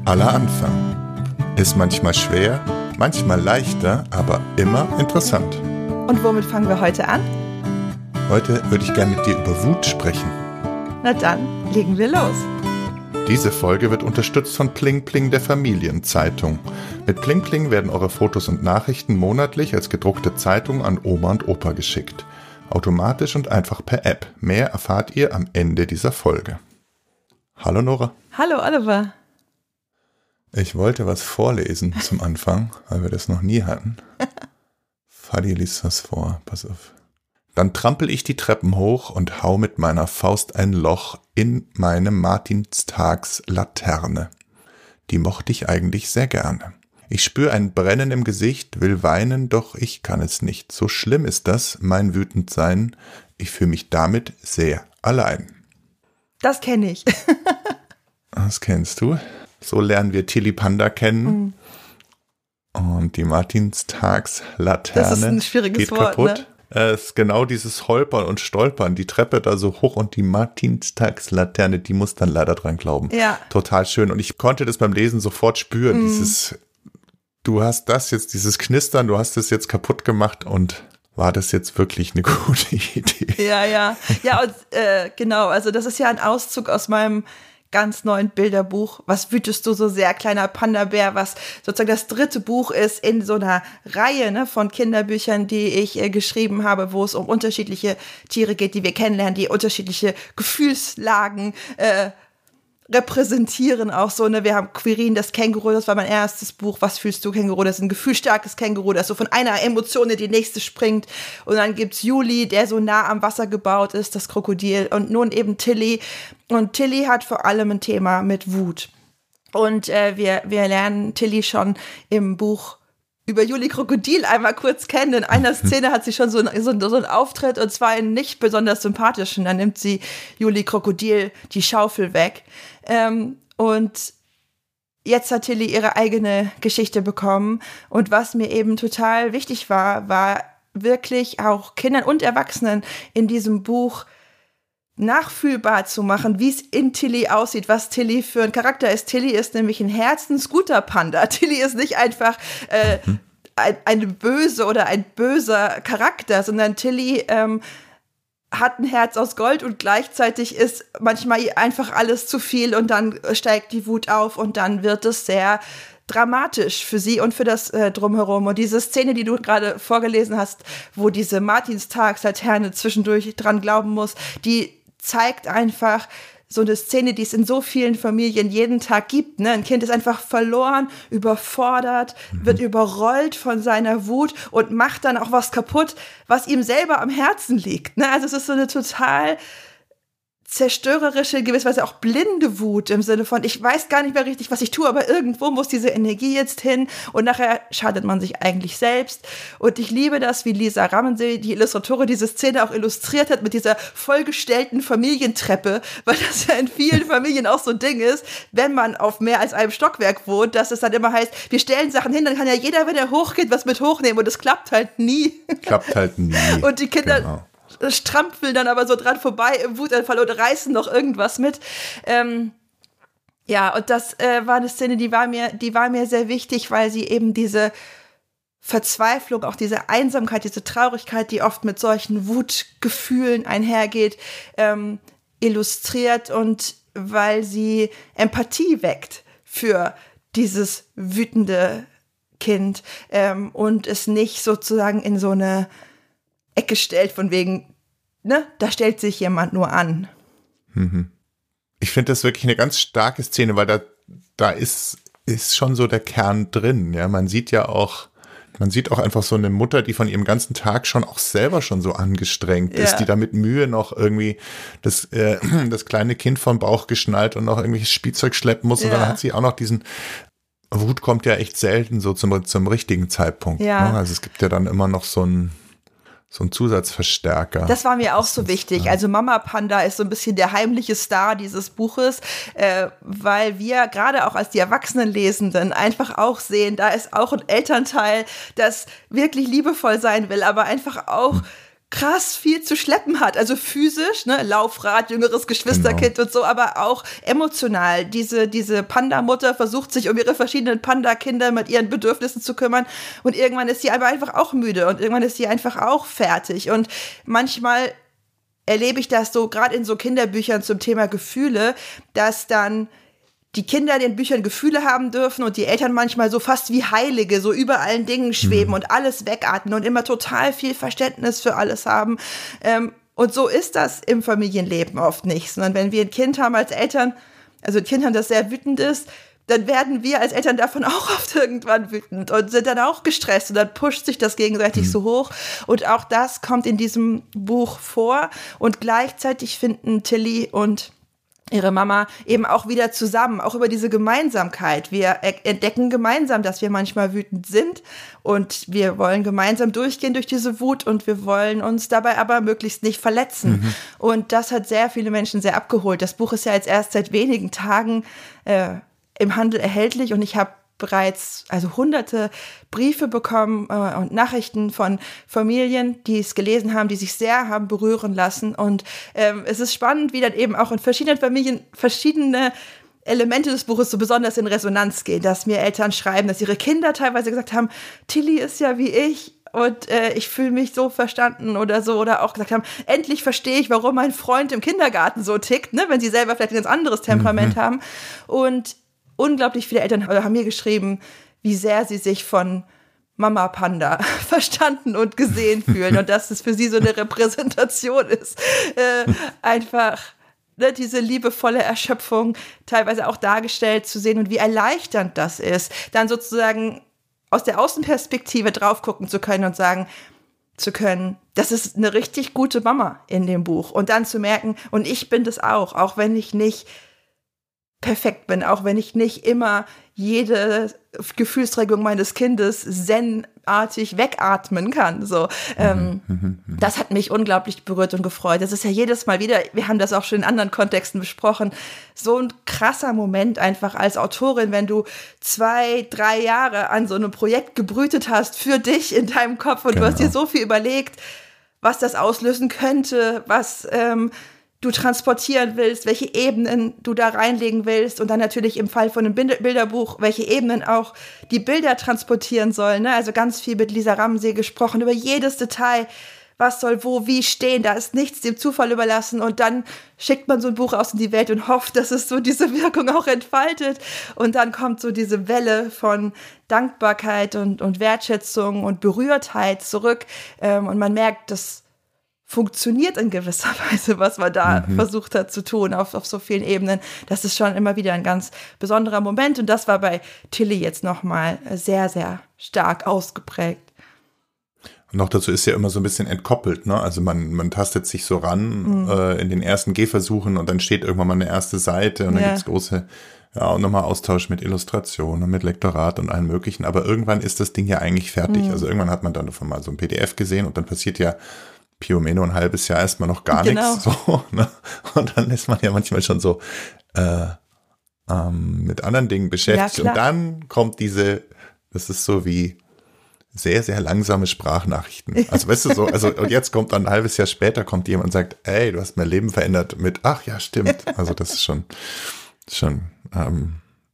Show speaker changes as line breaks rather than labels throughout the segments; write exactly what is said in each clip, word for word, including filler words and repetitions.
aller Anfang. Ist manchmal schwer, manchmal leichter, aber immer interessant.
Und womit fangen wir heute an?
Heute würde ich gerne mit dir über Wut sprechen.
Na dann, legen wir los.
Diese Folge wird unterstützt von Pling Pling, der Familienzeitung. Mit Pling Pling werden eure Fotos und Nachrichten monatlich als gedruckte Zeitung an Oma und Opa geschickt. Automatisch und einfach per App. Mehr erfahrt ihr am Ende dieser Folge. Hallo Nora.
Hallo Oliver.
Ich wollte was vorlesen zum Anfang, weil wir das noch nie hatten. Fadi liest was vor, pass auf. Dann trampel ich die Treppen hoch und hau mit meiner Faust ein Loch in meine Martinstagslaterne. Die mochte ich eigentlich sehr gerne. Ich spür ein Brennen im Gesicht, will weinen, doch ich kann es nicht. So schlimm ist das, mein Wütendsein. Ich fühle mich damit sehr allein.
Das kenne ich.
Das kennst du. So lernen wir Tilly Panda kennen. Mhm. Und die Martinstagslaterne
das ist ein schwieriges
geht
Wort,
kaputt.
Ne?
Es ist genau dieses Holpern und Stolpern, die Treppe da so hoch und die Martinstagslaterne, die muss dann leider dran glauben.
Ja.
Total schön. Und ich konnte das beim Lesen sofort spüren,
mhm.
dieses, du hast das jetzt, dieses Knistern, du hast es jetzt kaputt gemacht und war das jetzt wirklich eine gute Idee?
Ja, ja. Ja, und äh, genau, also das ist ja ein Auszug aus meinem ganz neuen Bilderbuch, Was wütest du so sehr, kleiner Panda-Bär, was sozusagen das dritte Buch ist in so einer Reihe ne, von Kinderbüchern, die ich äh, geschrieben habe, wo es um unterschiedliche Tiere geht, die wir kennenlernen, die unterschiedliche Gefühlslagen äh, repräsentieren auch so, ne, wir haben Quirin, das Känguru, das war mein erstes Buch, Was fühlst du, Känguru, das ist ein gefühlsstarkes Känguru, das so von einer Emotion in die nächste springt, und dann gibt's Juli, der so nah am Wasser gebaut ist, das Krokodil, und nun eben Tilly, und Tilly hat vor allem ein Thema mit Wut, und äh, wir, wir lernen Tilly schon im Buch über Juli Krokodil einmal kurz kennen. In einer Szene hat sie schon so einen, so einen, so einen Auftritt, und zwar einen nicht besonders sympathischen. Dann nimmt sie Juli Krokodil die Schaufel weg. Ähm, und jetzt hat Tilly ihre eigene Geschichte bekommen. Und was mir eben total wichtig war, war wirklich auch Kindern und Erwachsenen in diesem Buch nachfühlbar zu machen, wie es in Tilly aussieht, was Tilly für ein Charakter ist. Tilly ist nämlich ein Herzens-guter-Panda. Tilly ist nicht einfach äh, mhm. ein, eine böse oder ein böser Charakter, sondern Tilly ähm, hat ein Herz aus Gold, und gleichzeitig ist manchmal einfach alles zu viel, und dann steigt die Wut auf, und dann wird es sehr dramatisch für sie und für das äh, Drumherum. Und diese Szene, die du gerade vorgelesen hast, wo diese Martinstagslaterne zwischendurch dran glauben muss, die zeigt einfach so eine Szene, die es in so vielen Familien jeden Tag gibt. Ne? Ein Kind ist einfach verloren, überfordert, mhm. wird überrollt von seiner Wut und macht dann auch was kaputt, was ihm selber am Herzen liegt. Ne? Also es ist so eine total zerstörerische, gewisserweise auch blinde Wut im Sinne von, ich weiß gar nicht mehr richtig, was ich tue, aber irgendwo muss diese Energie jetzt hin, und nachher schadet man sich eigentlich selbst. Und ich liebe das, wie Lisa Rammensee, die Illustratorin, diese Szene auch illustriert hat mit dieser vollgestellten Familientreppe, weil das ja in vielen Familien auch so ein Ding ist, wenn man auf mehr als einem Stockwerk wohnt, dass es dann immer heißt, wir stellen Sachen hin, dann kann ja jeder, wenn er hochgeht, was mit hochnehmen, und es klappt halt nie.
Klappt halt nie.
Und die Kinder
genau.
strampeln dann aber so dran vorbei im Wutanfall und reißen noch irgendwas mit. Ähm, ja, und das äh, war eine Szene, die war mir, die war mir sehr wichtig, weil sie eben diese Verzweiflung, auch diese Einsamkeit, diese Traurigkeit, die oft mit solchen Wutgefühlen einhergeht, ähm, illustriert, und weil sie Empathie weckt für dieses wütende Kind ähm, und es nicht sozusagen in so eine Ecke stellt, von wegen, ne, da stellt sich jemand nur an.
Ich finde das wirklich eine ganz starke Szene, weil da, da ist, ist schon so der Kern drin. Ja, man sieht ja auch, man sieht auch einfach so eine Mutter, die von ihrem ganzen Tag schon auch selber schon so angestrengt ist, ja. die da mit Mühe noch irgendwie das, äh, das kleine Kind vom Bauch geschnallt und noch irgendwelches Spielzeug schleppen muss. Ja. Und dann hat sie auch noch diesen, Wut kommt ja echt selten so zum, zum richtigen Zeitpunkt.
Ja.
Ne? Also es gibt ja dann immer noch so ein So ein Zusatzverstärker.
Das war mir auch so wichtig. Also Mama Panda ist so ein bisschen der heimliche Star dieses Buches, äh, weil wir gerade auch als die Erwachsenenlesenden einfach auch sehen, da ist auch ein Elternteil, das wirklich liebevoll sein will, aber einfach auch krass viel zu schleppen hat, also physisch, ne, Laufrad, jüngeres Geschwisterkind genau. und so, aber auch emotional. Diese, diese Panda-Mutter versucht sich um ihre verschiedenen Panda-Kinder mit ihren Bedürfnissen zu kümmern und irgendwann ist sie aber einfach auch müde und irgendwann ist sie einfach auch fertig und manchmal erlebe ich das so, gerade in so Kinderbüchern zum Thema Gefühle, dass dann die Kinder in den Büchern Gefühle haben dürfen und die Eltern manchmal so fast wie Heilige, so über allen Dingen schweben mhm. und alles wegatmen und immer total viel Verständnis für alles haben. Ähm, und so ist das im Familienleben oft nicht, sondern wenn wir ein Kind haben als Eltern, also ein Kind haben, das sehr wütend ist, dann werden wir als Eltern davon auch oft irgendwann wütend und sind dann auch gestresst und dann pusht sich das gegenseitig mhm. so hoch. Und auch das kommt in diesem Buch vor und gleichzeitig finden Tilly und ihre Mama eben auch wieder zusammen, auch über diese Gemeinsamkeit. Wir entdecken gemeinsam, dass wir manchmal wütend sind und wir wollen gemeinsam durchgehen durch diese Wut und wir wollen uns dabei aber möglichst nicht verletzen. Mhm. Und das hat sehr viele Menschen sehr abgeholt. Das Buch ist ja jetzt erst seit wenigen Tagen äh, im Handel erhältlich und ich habe bereits also hunderte Briefe bekommen äh, und Nachrichten von Familien, die es gelesen haben, die sich sehr haben berühren lassen. Und ähm, es ist spannend, wie dann eben auch in verschiedenen Familien verschiedene Elemente des Buches so besonders in Resonanz gehen, dass mir Eltern schreiben, dass ihre Kinder teilweise gesagt haben, Tilly ist ja wie ich. Und äh, ich fühle mich so verstanden oder so. Oder auch gesagt haben, endlich verstehe ich, warum mein Freund im Kindergarten so tickt, ne, wenn sie selber vielleicht ein ganz anderes Temperament mhm. haben. Und unglaublich viele Eltern haben mir geschrieben, wie sehr sie sich von Mama Panda verstanden und gesehen fühlen und dass es für sie so eine Repräsentation ist. Äh, einfach ne, diese liebevolle Erschöpfung teilweise auch dargestellt zu sehen und wie erleichternd das ist, dann sozusagen aus der Außenperspektive drauf gucken zu können und sagen zu können, das ist eine richtig gute Mama in dem Buch und dann zu merken, und ich bin das auch, auch wenn ich nicht perfekt bin, auch wenn ich nicht immer jede Gefühlsregung meines Kindes zen-artig wegatmen kann. So, ähm, mhm, mh, mh. Das hat mich unglaublich berührt und gefreut. Das ist ja jedes Mal wieder, wir haben das auch schon in anderen Kontexten besprochen, so ein krasser Moment einfach als Autorin, wenn du zwei, drei Jahre an so einem Projekt gebrütet hast für dich in deinem Kopf und genau. du hast dir so viel überlegt, was das auslösen könnte, was ähm, du transportieren willst, welche Ebenen du da reinlegen willst und dann natürlich im Fall von einem Bilderbuch, welche Ebenen auch die Bilder transportieren sollen. Ne? Also ganz viel mit Lisa Ramsey gesprochen über jedes Detail, was soll wo, wie stehen, da ist nichts dem Zufall überlassen und dann schickt man so ein Buch aus in die Welt und hofft, dass es so diese Wirkung auch entfaltet und dann kommt so diese Welle von Dankbarkeit und, und Wertschätzung und Berührtheit zurück ähm, und man merkt, dass funktioniert in gewisser Weise, was man da mhm. versucht hat zu tun auf, auf so vielen Ebenen. Das ist schon immer wieder ein ganz besonderer Moment und das war bei Tilly jetzt nochmal sehr, sehr stark ausgeprägt.
Und noch dazu ist ja immer so ein bisschen entkoppelt, ne? Also man, man tastet sich so ran mhm. äh, in den ersten Gehversuchen und dann steht irgendwann mal eine erste Seite und dann ja. gibt's große, ja, und nochmal Austausch mit Illustrationen und mit Lektorat und allem möglichen. Aber irgendwann ist das Ding ja eigentlich fertig. Mhm. Also irgendwann hat man dann davon mal so ein P D F gesehen und dann passiert ja Pio Meno ein halbes Jahr erstmal noch gar genau. nichts. So, ne? Und dann ist man ja manchmal schon so äh, ähm, mit anderen Dingen beschäftigt. Ja, und dann kommt diese, das ist so wie sehr, sehr langsame Sprachnachrichten. Also weißt du so, also und jetzt kommt dann ein halbes Jahr später, kommt jemand und sagt, ey, du hast mein Leben verändert mit, ach ja, stimmt. Also das ist schon, schon, ähm,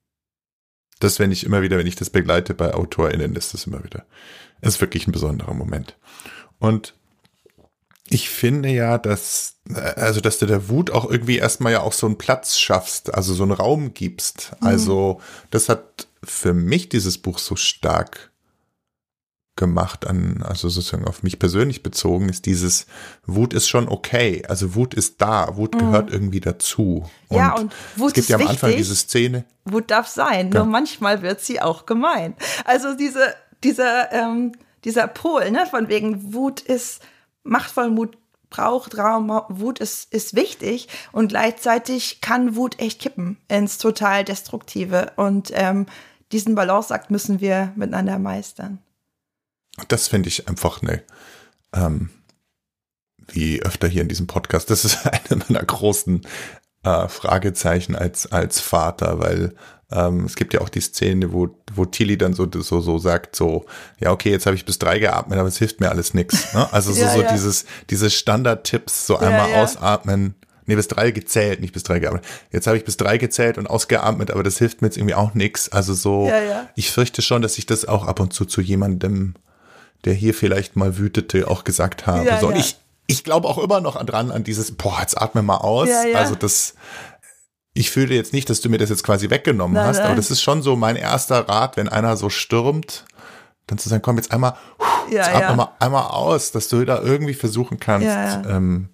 das wenn ich immer wieder, wenn ich das begleite bei AutorInnen, ist das immer wieder, ist wirklich ein besonderer Moment. Und ich finde ja, dass, also, dass du der Wut auch irgendwie erstmal ja auch so einen Platz schaffst, also so einen Raum gibst. Mhm. Also, das hat für mich dieses Buch so stark gemacht an, also sozusagen auf mich persönlich bezogen, ist dieses Wut ist schon okay. Also Wut ist da, Wut mhm. gehört irgendwie dazu. Und
ja, und Wut
es gibt
ist
ja am
wichtig.
Anfang diese Szene.
Wut darf sein, ja. Nur manchmal wird sie auch gemein. Also diese, dieser, ähm, dieser Pol, ne, von wegen Wut ist machtvoll, Wut braucht Raum, Wut ist, ist wichtig und gleichzeitig kann Wut echt kippen ins total Destruktive und ähm, diesen Balanceakt müssen wir miteinander meistern.
Das finde ich einfach eine, ähm, wie öfter hier in diesem Podcast, das ist eine meiner großen äh, Fragezeichen als, als Vater, weil ähm, es gibt ja auch die Szene, wo, wo Tilly dann so, so, so sagt, so, ja, okay, jetzt habe ich bis drei geatmet, aber es hilft mir alles nichts. Ne? Also so,
ja,
so
ja.
dieses, diese Standard-Tipps, so einmal
ja.
ausatmen. Nee, bis drei gezählt, nicht bis drei geatmet. Jetzt habe ich bis drei gezählt und ausgeatmet, aber das hilft mir jetzt irgendwie auch nichts. Also so,
Ja, ja.
ich fürchte schon, dass ich das auch ab und zu zu jemandem, der hier vielleicht mal wütete, auch gesagt habe.
Ja,
so, und
ja.
ich, ich glaube auch immer noch dran an dieses, boah, jetzt atme mal aus.
Ja, ja.
Also das, ich fühle jetzt nicht, dass du mir das jetzt quasi weggenommen
Nein,
hast,
nein.
aber das ist schon so mein erster Rat, wenn einer so stürmt, dann zu sagen, komm jetzt einmal,
Ja,
jetzt atme
ja.
mal einmal aus, dass du da irgendwie versuchen kannst,
Ja, ja.
ähm,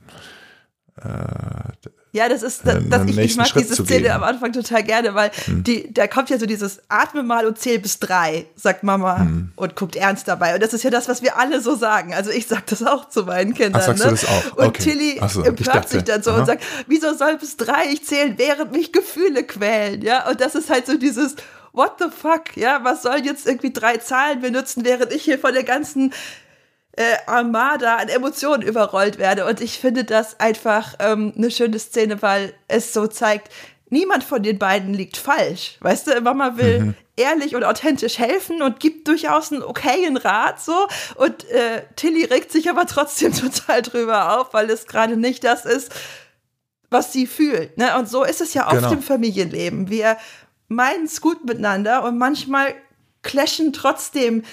Ja, das ist, das,
einen
das, ich, ich
nächsten
mag
Schritt
diese
zu
Szene
gehen.
am Anfang total gerne, weil
Hm.
die, da kommt ja so dieses Atme mal und zähl bis drei, sagt Mama
Hm.
und guckt ernst dabei. Und das ist ja das, was wir alle so sagen. Also ich sag das auch zu meinen Kindern.
Ach, sagst
ne?
du das auch?
Und
Okay.
Tilly
Ach so, ich
empört
dachte,
sich dann so
aha.
und sagt, wieso soll bis drei ich zählen, während mich Gefühle quälen? Ja, und das ist halt so dieses What the fuck? Ja, was soll jetzt irgendwie drei Zahlen benutzen, während ich hier von der ganzen Äh, Armada an Emotionen überrollt werde. Und ich finde das einfach ähm, eine schöne Szene, weil es so zeigt, niemand von den beiden liegt falsch. Weißt du, Mama will
Mhm.
ehrlich und authentisch helfen und gibt durchaus einen okayen Rat so. Und äh, Tilly regt sich aber trotzdem total drüber auf, weil es gerade nicht das ist, was sie fühlt. Ne? Und so ist es ja oft
Genau.
im Familienleben. Wir meinen es gut miteinander und manchmal clashen trotzdem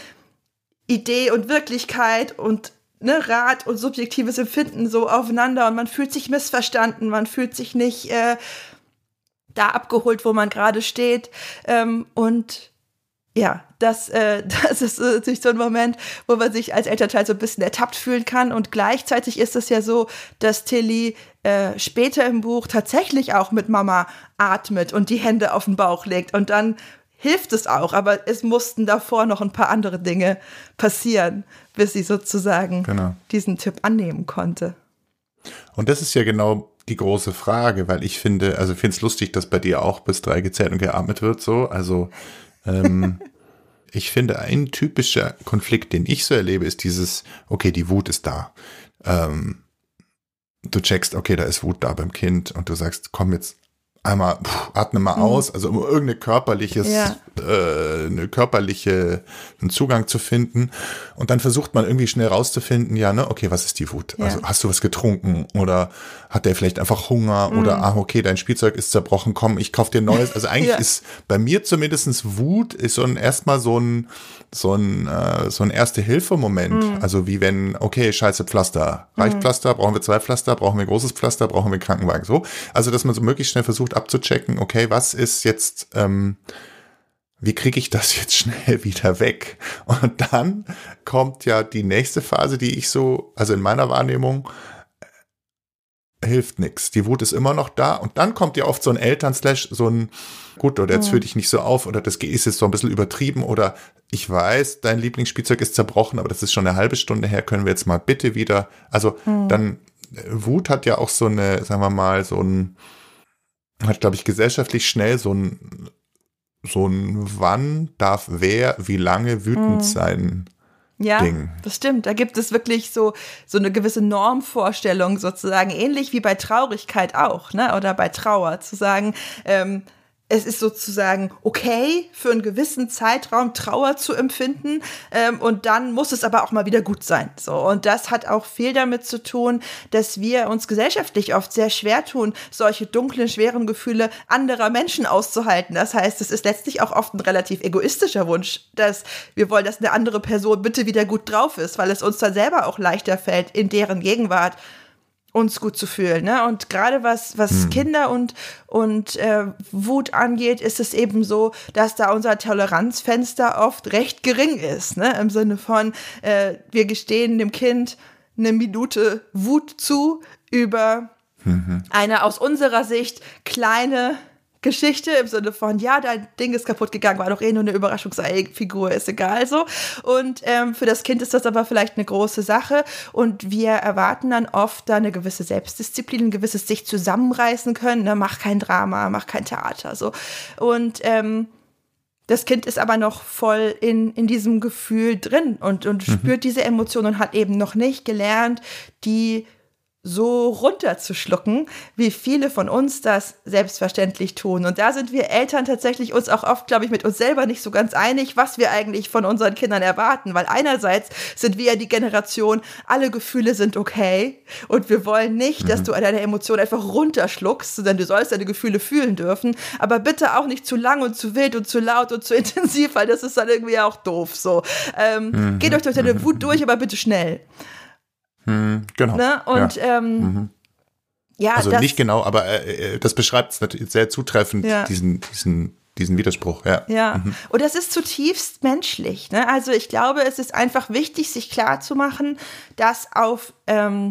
Idee und Wirklichkeit und ne, Rat und subjektives Empfinden so aufeinander und man fühlt sich missverstanden, man fühlt sich nicht äh, da abgeholt, wo man gerade steht. Ähm, und ja, das, äh, das ist äh, natürlich so ein Moment, wo man sich als Elternteil so ein bisschen ertappt fühlen kann. Und gleichzeitig ist es ja so, dass Tilly äh, später im Buch tatsächlich auch mit Mama atmet und die Hände auf den Bauch legt und dann hilft es auch, aber es mussten davor noch ein paar andere Dinge passieren, bis sie sozusagen
Genau.
diesen Tipp annehmen konnte.
Und das ist ja genau die große Frage, weil ich finde, also ich finde es lustig, dass bei dir auch bis drei gezählt und geatmet wird so. Also ähm, ich finde, ein typischer Konflikt, den ich so erlebe, ist dieses, okay, die Wut ist da. Ähm, du checkst, okay, da ist Wut da beim Kind und du sagst, komm jetzt einmal, pff, atme mal
Mhm.
aus, also um irgendeine körperliches,
Ja.
äh, eine körperliche, einen Zugang zu finden. Und dann versucht man irgendwie schnell rauszufinden, ja, ne, okay, was ist die Wut?
Ja.
Also hast du was getrunken oder hat der vielleicht einfach Hunger
Mhm.
oder, ah, okay, dein Spielzeug ist zerbrochen, komm, ich kauf dir ein neues. Also eigentlich
Ja.
ist bei mir zumindest Wut ist so ein erstmal so ein, so ein, äh, so ein Erste-Hilfe-Moment.
Mhm.
Also wie wenn, okay, scheiße, Pflaster. Reicht Pflaster? Brauchen wir zwei Pflaster? Brauchen wir ein großes Pflaster? Brauchen wir einen Krankenwagen? So. Also, dass man so möglichst schnell versucht abzuchecken, okay, was ist jetzt, ähm, wie kriege ich das jetzt schnell wieder weg? Und dann kommt ja die nächste Phase, die ich so, also in meiner Wahrnehmung, äh, hilft nichts. Die Wut ist immer noch da und dann kommt ja oft so ein Eltern-Slash, so ein, gut, oder jetzt
Mhm.
fühl dich nicht so auf oder das ist jetzt so ein bisschen übertrieben oder ich weiß, dein Lieblingsspielzeug ist zerbrochen, aber das ist schon eine halbe Stunde her, können wir jetzt mal bitte wieder, also
Mhm.
dann, äh, Wut hat ja auch so eine, sagen wir mal, so ein, hat, glaube ich, gesellschaftlich schnell so ein, so ein wann darf wer wie lange wütend
Mhm.
sein
Ja,
Ding.
das stimmt. Da gibt es wirklich so, so eine gewisse Normvorstellung sozusagen, ähnlich wie bei Traurigkeit auch, ne? Oder bei Trauer, zu sagen, ähm, es ist sozusagen okay, für einen gewissen Zeitraum Trauer zu empfinden, ähm, und dann muss es aber auch mal wieder gut sein. So. Und das hat auch viel damit zu tun, dass wir uns gesellschaftlich oft sehr schwer tun, solche dunklen, schweren Gefühle anderer Menschen auszuhalten. Das heißt, es ist letztlich auch oft ein relativ egoistischer Wunsch, dass wir wollen, dass eine andere Person bitte wieder gut drauf ist, weil es uns dann selber auch leichter fällt, in deren Gegenwart uns gut zu fühlen, ne? Und gerade was, was
Hm.
Kinder und, und äh, Wut angeht, ist es eben so, dass da unser Toleranzfenster oft recht gering ist, ne? Im Sinne von, äh, wir gestehen dem Kind eine Minute Wut zu über
Mhm.
eine aus unserer Sicht kleine Geschichte im Sinne von, ja, dein Ding ist kaputt gegangen, war doch eh nur eine Überraschungseifigur, ist egal so. Und ähm, für das Kind ist das aber vielleicht eine große Sache und wir erwarten dann oft da eine gewisse Selbstdisziplin, ein gewisses sich zusammenreißen können, ne? Mach kein Drama, mach kein Theater, so. Und ähm, das Kind ist aber noch voll in, in diesem Gefühl drin und, und
Mhm.
spürt diese Emotionen und hat eben noch nicht gelernt, die so runterzuschlucken, wie viele von uns das selbstverständlich tun. Und da sind wir Eltern tatsächlich uns auch oft, glaube ich, mit uns selber nicht so ganz einig, was wir eigentlich von unseren Kindern erwarten. Weil einerseits sind wir ja die Generation, alle Gefühle sind okay und wir wollen nicht, mhm. dass du deine Emotionen einfach runterschluckst, sondern du sollst deine Gefühle fühlen dürfen. Aber bitte auch nicht zu lang und zu wild und zu laut und zu intensiv, weil das ist dann irgendwie auch doof. So, ähm, mhm. Geht euch durch deine Wut durch, aber bitte schnell.
Mhm, genau.
Ne? Und
ja.
ähm,
mhm.
ja,
also
das,
nicht genau, aber äh, das beschreibt es natürlich sehr zutreffend,
ja.
diesen, diesen, diesen Widerspruch. Ja,
ja.
Mhm.
Und das ist zutiefst menschlich. Ne? Also ich glaube, es ist einfach wichtig, sich klarzumachen, dass auf ähm,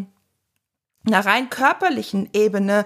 einer rein körperlichen Ebene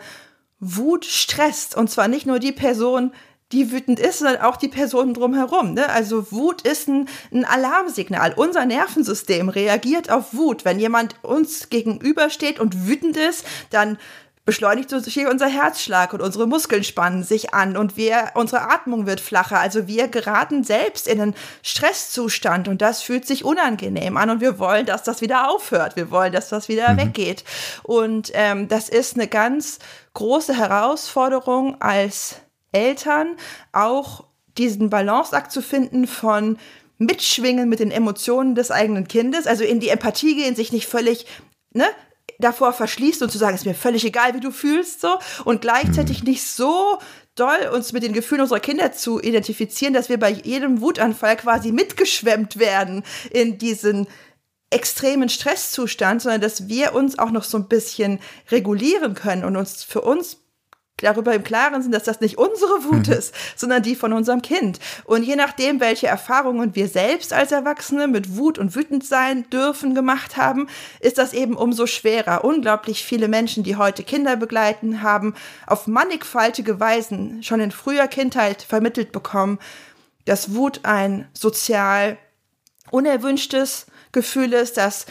Wut stresst. Und zwar nicht nur die Person, die wütend ist, sondern auch die Personen drumherum. Ne? Also Wut ist ein, ein Alarmsignal. Unser Nervensystem reagiert auf Wut. Wenn jemand uns gegenübersteht und wütend ist, dann beschleunigt sich hier unser Herzschlag und unsere Muskeln spannen sich an und wir, unsere Atmung wird flacher. Also wir geraten selbst in einen Stresszustand und das fühlt sich unangenehm an und wir wollen, dass das wieder aufhört. Wir wollen, dass das wieder mhm. weggeht. Und ähm, das ist eine ganz große Herausforderung als Eltern, auch diesen Balanceakt zu finden von Mitschwingen mit den Emotionen des eigenen Kindes, also in die Empathie gehen, sich nicht völlig, ne, davor verschließt und zu sagen, ist mir völlig egal, wie du fühlst, so, und gleichzeitig nicht so doll uns mit den Gefühlen unserer Kinder zu identifizieren, dass wir bei jedem Wutanfall quasi mitgeschwemmt werden in diesen extremen Stresszustand, sondern dass wir uns auch noch so ein bisschen regulieren können und uns für uns darüber im Klaren sind, dass das nicht unsere Wut mhm. ist, sondern die von unserem Kind. Und je nachdem, welche Erfahrungen wir selbst als Erwachsene mit Wut und wütend sein dürfen gemacht haben, ist das eben umso schwerer. Unglaublich viele Menschen, die heute Kinder begleiten, haben auf mannigfaltige Weisen schon in früher Kindheit vermittelt bekommen, dass Wut ein sozial unerwünschtes Gefühl ist, dass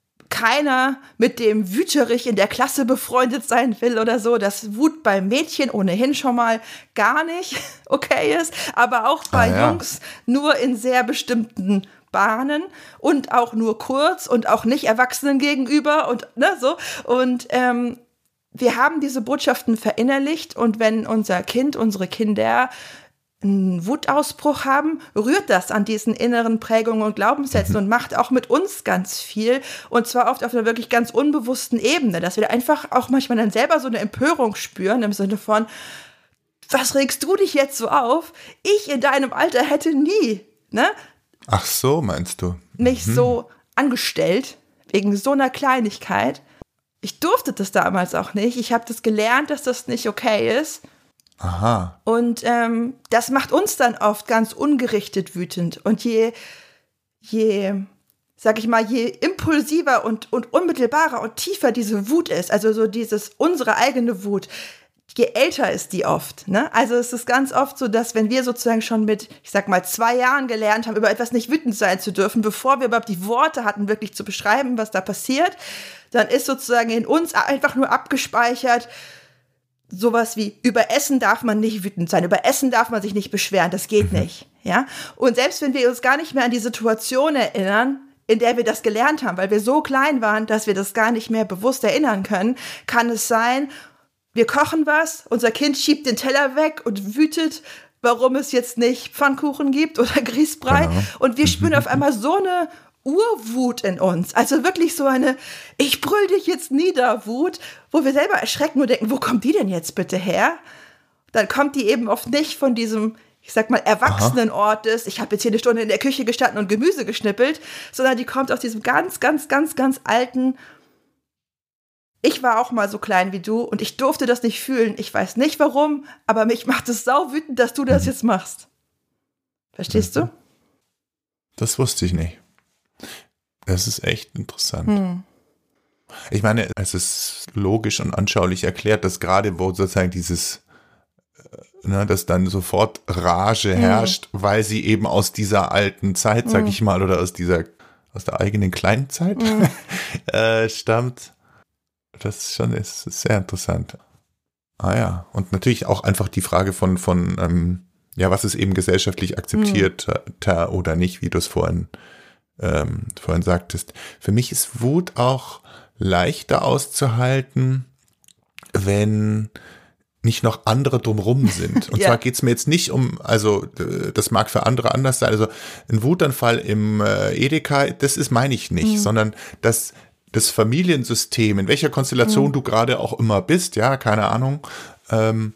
keiner mit dem Wüterich in der Klasse befreundet sein will oder so, dass Wut bei Mädchen ohnehin schon mal gar nicht okay ist, aber auch bei ah, ja. Jungs nur in sehr bestimmten Bahnen und auch nur kurz und auch nicht Erwachsenen gegenüber und ne, so. Und ähm, wir haben diese Botschaften verinnerlicht und wenn unser Kind, unsere Kinder einen Wutausbruch haben, rührt das an diesen inneren Prägungen und Glaubenssätzen mhm. und macht auch mit uns ganz viel und zwar oft auf einer wirklich ganz unbewussten Ebene, dass wir einfach auch manchmal dann selber so eine Empörung spüren im Sinne von, was regst du dich jetzt so auf? Ich in deinem Alter hätte nie, ne?
Ach so, meinst du?
Mich
mhm.
so angestellt, wegen so einer Kleinigkeit. Ich durfte das damals auch nicht. Ich habe das gelernt, dass das nicht okay ist.
Aha.
Und ähm, das macht uns dann oft ganz ungerichtet wütend. Und je, je, sag ich mal, je impulsiver und, und unmittelbarer und tiefer diese Wut ist, also so dieses, unsere eigene Wut, je älter ist die oft, ne? Also es ist ganz oft so, dass wenn wir sozusagen schon mit, ich sag mal, zwei Jahren gelernt haben, über etwas nicht wütend sein zu dürfen, bevor wir überhaupt die Worte hatten, wirklich zu beschreiben, was da passiert, dann ist sozusagen in uns einfach nur abgespeichert, sowas wie, über Essen darf man nicht wütend sein, über Essen darf man sich nicht beschweren, das geht mhm. nicht, ja. Und selbst wenn wir uns gar nicht mehr an die Situation erinnern, in der wir das gelernt haben, weil wir so klein waren, dass wir das gar nicht mehr bewusst erinnern können, kann es sein, wir kochen was, unser Kind schiebt den Teller weg und wütet, warum es jetzt nicht Pfannkuchen gibt oder Grießbrei. Genau. Und wir spüren auf einmal so eine Urwut in uns. Also wirklich so eine, ich brüll dich jetzt nieder Wut, wo wir selber erschrecken und denken, wo kommt die denn jetzt bitte her? Dann kommt die eben oft nicht von diesem, ich sag mal, Erwachsenenort des, ich habe jetzt hier eine Stunde in der Küche gestanden und Gemüse geschnippelt, sondern die kommt aus diesem ganz, ganz, ganz, ganz alten, ich war auch mal so klein wie du und ich durfte das nicht fühlen. Ich weiß nicht warum, aber mich macht es sau wütend, dass du das jetzt machst. Verstehst du?
Das wusste ich nicht. Das ist echt interessant.
Hm.
Ich meine, es ist logisch und anschaulich erklärt, dass gerade wo sozusagen dieses, ne, dass dann sofort Rage hm. herrscht, weil sie eben aus dieser alten Zeit, sag hm. ich mal, oder aus dieser, aus der eigenen kleinen Zeit hm. äh, stammt. Das ist schon, ist, ist sehr interessant. Ah ja, und natürlich auch einfach die Frage von, von ähm, ja, was ist eben gesellschaftlich akzeptiert hm. oder nicht, wie du es vorhin, ähm, vorhin sagtest. Für mich ist Wut auch leichter auszuhalten, wenn nicht noch andere drumrum sind. Und ja. zwar geht's mir jetzt nicht um, also das mag für andere anders sein, also ein Wutanfall im äh, Edeka, das ist, meine ich nicht, mhm. sondern dass das Familiensystem, in welcher Konstellation mhm. du gerade auch immer bist, ja, keine Ahnung, ähm,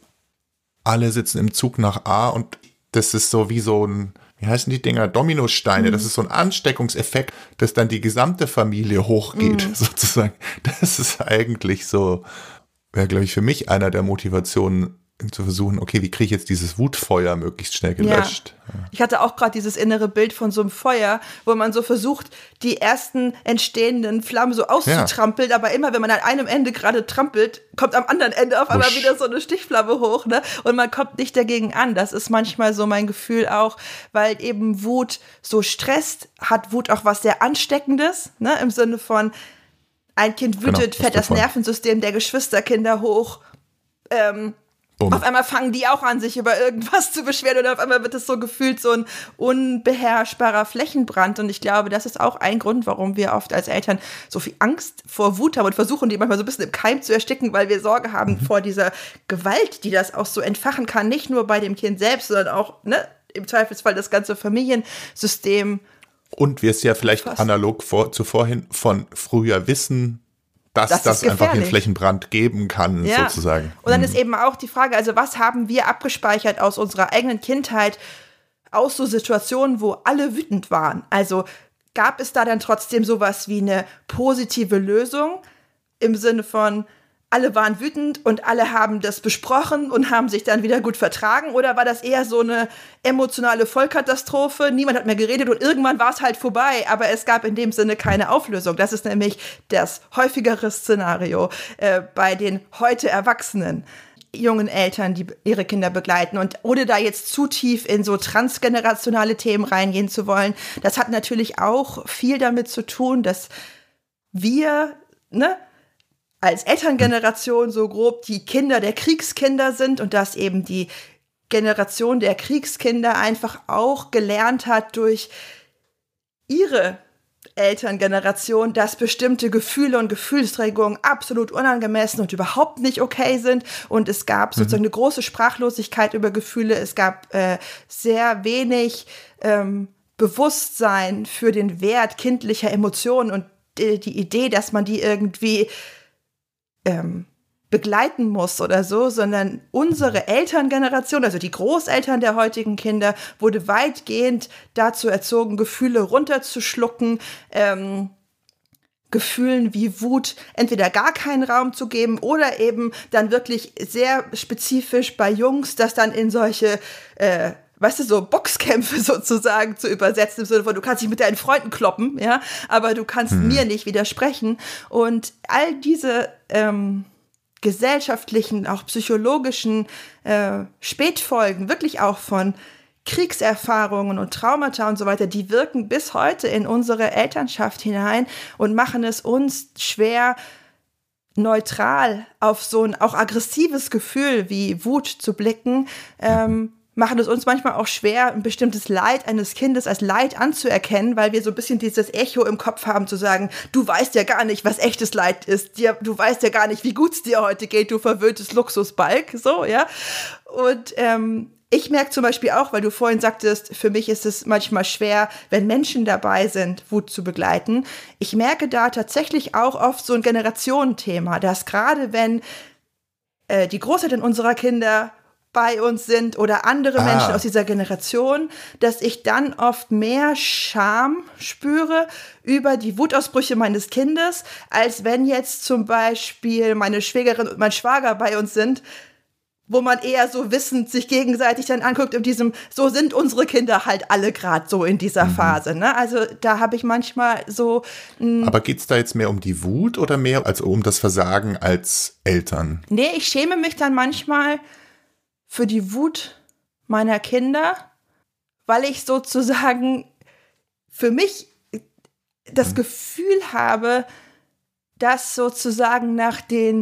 alle sitzen im Zug nach A und das ist so wie so ein, wie heißen die Dinger, Dominosteine, mhm. das ist so ein Ansteckungseffekt, dass dann die gesamte Familie hochgeht, mhm. sozusagen. Das ist eigentlich so, wäre, glaube ich, für mich einer der Motivationen, zu versuchen, okay, wie kriege ich jetzt dieses Wutfeuer möglichst schnell gelöscht?
Ja. Ich hatte auch gerade dieses innere Bild von so einem Feuer, wo man so versucht, die ersten entstehenden Flammen so auszutrampeln, ja. aber immer, wenn man an einem Ende gerade trampelt, kommt am anderen Ende auf einmal Usch. wieder so eine Stichflamme hoch, ne? Und man kommt nicht dagegen an. Das ist manchmal so mein Gefühl auch, weil eben Wut so stresst, hat Wut auch was sehr Ansteckendes, ne? Im Sinne von, ein Kind wütet, genau, fährt das Nervensystem der Geschwisterkinder hoch, ähm, Um. Auf einmal fangen die auch an, sich über irgendwas zu beschweren und auf einmal wird es so gefühlt so ein unbeherrschbarer Flächenbrand. Und ich glaube, das ist auch ein Grund, warum wir oft als Eltern so viel Angst vor Wut haben und versuchen, die manchmal so ein bisschen im Keim zu ersticken, weil wir Sorge haben mhm. vor dieser Gewalt, die das auch so entfachen kann. Nicht nur bei dem Kind selbst, sondern auch, ne, im Zweifelsfall das ganze Familiensystem.
Und wir es ja vielleicht fast analog vor, zu vorhin von früher wissen, dass das, das einfach einen Flächenbrand geben kann, ja. sozusagen.
Und dann mhm. ist eben auch die Frage, also was haben wir abgespeichert aus unserer eigenen Kindheit, aus so Situationen, wo alle wütend waren? Also gab es da dann trotzdem sowas wie eine positive Lösung im Sinne von, alle waren wütend und alle haben das besprochen und haben sich dann wieder gut vertragen? Oder war das eher so eine emotionale Vollkatastrophe? Niemand hat mehr geredet und irgendwann war es halt vorbei, aber es gab in dem Sinne keine Auflösung. Das ist nämlich das häufigere Szenario äh, bei den heute Erwachsenen jungen Eltern, die ihre Kinder begleiten. Und ohne da jetzt zu tief in so transgenerationale Themen reingehen zu wollen, das hat natürlich auch viel damit zu tun, dass wir, ne, als Elterngeneration so grob die Kinder der Kriegskinder sind und dass eben die Generation der Kriegskinder einfach auch gelernt hat durch ihre Elterngeneration, dass bestimmte Gefühle und Gefühlsregungen absolut unangemessen und überhaupt nicht okay sind. Und es gab sozusagen eine große Sprachlosigkeit über Gefühle. Es gab äh, sehr wenig ähm, Bewusstsein für den Wert kindlicher Emotionen und die, die Idee, dass man die irgendwie Ähm, begleiten muss oder so, sondern unsere Elterngeneration, also die Großeltern der heutigen Kinder, wurde weitgehend dazu erzogen, Gefühle runterzuschlucken, ähm, Gefühlen wie Wut entweder gar keinen Raum zu geben oder eben dann wirklich sehr spezifisch bei Jungs, das dann in solche äh, weißt du, so Boxkämpfe sozusagen zu übersetzen, im Sinne von, du kannst dich mit deinen Freunden kloppen, ja, aber du kannst hm. mir nicht widersprechen. Und all diese ähm, gesellschaftlichen, auch psychologischen äh, Spätfolgen, wirklich auch von Kriegserfahrungen und Traumata und so weiter, die wirken bis heute in unsere Elternschaft hinein und machen es uns schwer, neutral auf so ein auch aggressives Gefühl wie Wut zu blicken, ähm, machen es uns manchmal auch schwer, ein bestimmtes Leid eines Kindes als Leid anzuerkennen, weil wir so ein bisschen dieses Echo im Kopf haben, zu sagen, du weißt ja gar nicht, was echtes Leid ist, dir, du weißt ja gar nicht, wie gut es dir heute geht, du verwöhntes Luxusbalg, so, ja. Und ähm, ich merke zum Beispiel auch, weil du vorhin sagtest, für mich ist es manchmal schwer, wenn Menschen dabei sind, Wut zu begleiten. Ich merke da tatsächlich auch oft so ein Generationenthema, dass gerade wenn äh, die Großeltern unserer Kinder bei uns sind oder andere ah. Menschen aus dieser Generation, dass ich dann oft mehr Scham spüre über die Wutausbrüche meines Kindes, als wenn jetzt zum Beispiel meine Schwägerin und mein Schwager bei uns sind, wo man eher so wissend sich gegenseitig dann anguckt, in diesem, so sind unsere Kinder halt alle gerade so in dieser mhm. Phase. Ne? Also da habe ich manchmal so.
Aber geht's da jetzt mehr um die Wut oder mehr als um das Versagen als Eltern?
Nee, ich schäme mich dann manchmal für die Wut meiner Kinder, weil ich sozusagen für mich das mhm. Gefühl habe, dass sozusagen nach den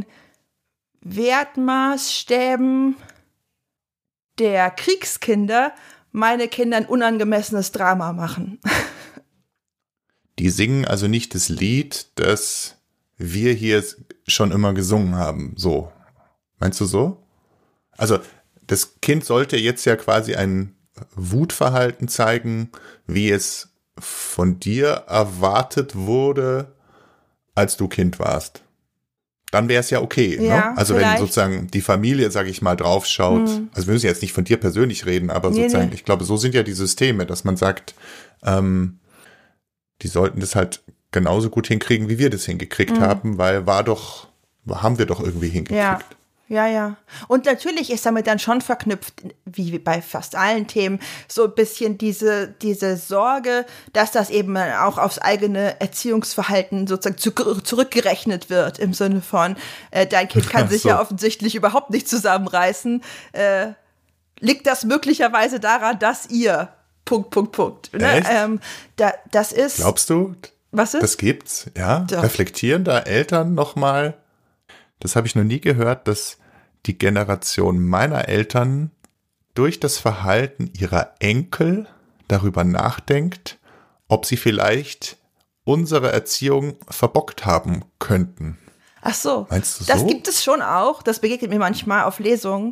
Wertmaßstäben der Kriegskinder meine Kinder ein unangemessenes Drama machen.
Die singen also nicht das Lied, das wir hier schon immer gesungen haben. So. Meinst du so? Also das Kind sollte jetzt ja quasi ein Wutverhalten zeigen, wie es von dir erwartet wurde, als du Kind warst. Dann wäre es ja okay.
Ja,
ne? Also
vielleicht.
wenn sozusagen die Familie, sage ich mal, draufschaut, hm. also wir müssen jetzt nicht von dir persönlich reden, aber
nee,
sozusagen,
nee.
ich glaube, so sind ja die Systeme, dass man sagt, ähm, die sollten das halt genauso gut hinkriegen, wie wir das hingekriegt
hm.
haben, weil war doch, haben wir doch irgendwie hingekriegt.
Ja. Ja, ja. Und natürlich ist damit dann schon verknüpft, wie bei fast allen Themen, so ein bisschen diese, diese Sorge, dass das eben auch aufs eigene Erziehungsverhalten sozusagen zu, zurückgerechnet wird, im Sinne von, äh, dein Kind kann sich so. ja offensichtlich überhaupt nicht zusammenreißen. Äh, liegt das möglicherweise daran, dass ihr Punkt, Punkt, Punkt. Ne? Ähm, da, das ist.
Glaubst du?
Was ist?
Das gibt's, ja.
Doch.
Reflektieren da Eltern nochmal. Das habe ich noch nie gehört, dass die Generation meiner Eltern durch das Verhalten ihrer Enkel darüber nachdenkt, ob sie vielleicht unsere Erziehung verbockt haben könnten.
Ach so.
Meinst du so?
Das gibt es schon auch. Das begegnet mir manchmal auf Lesungen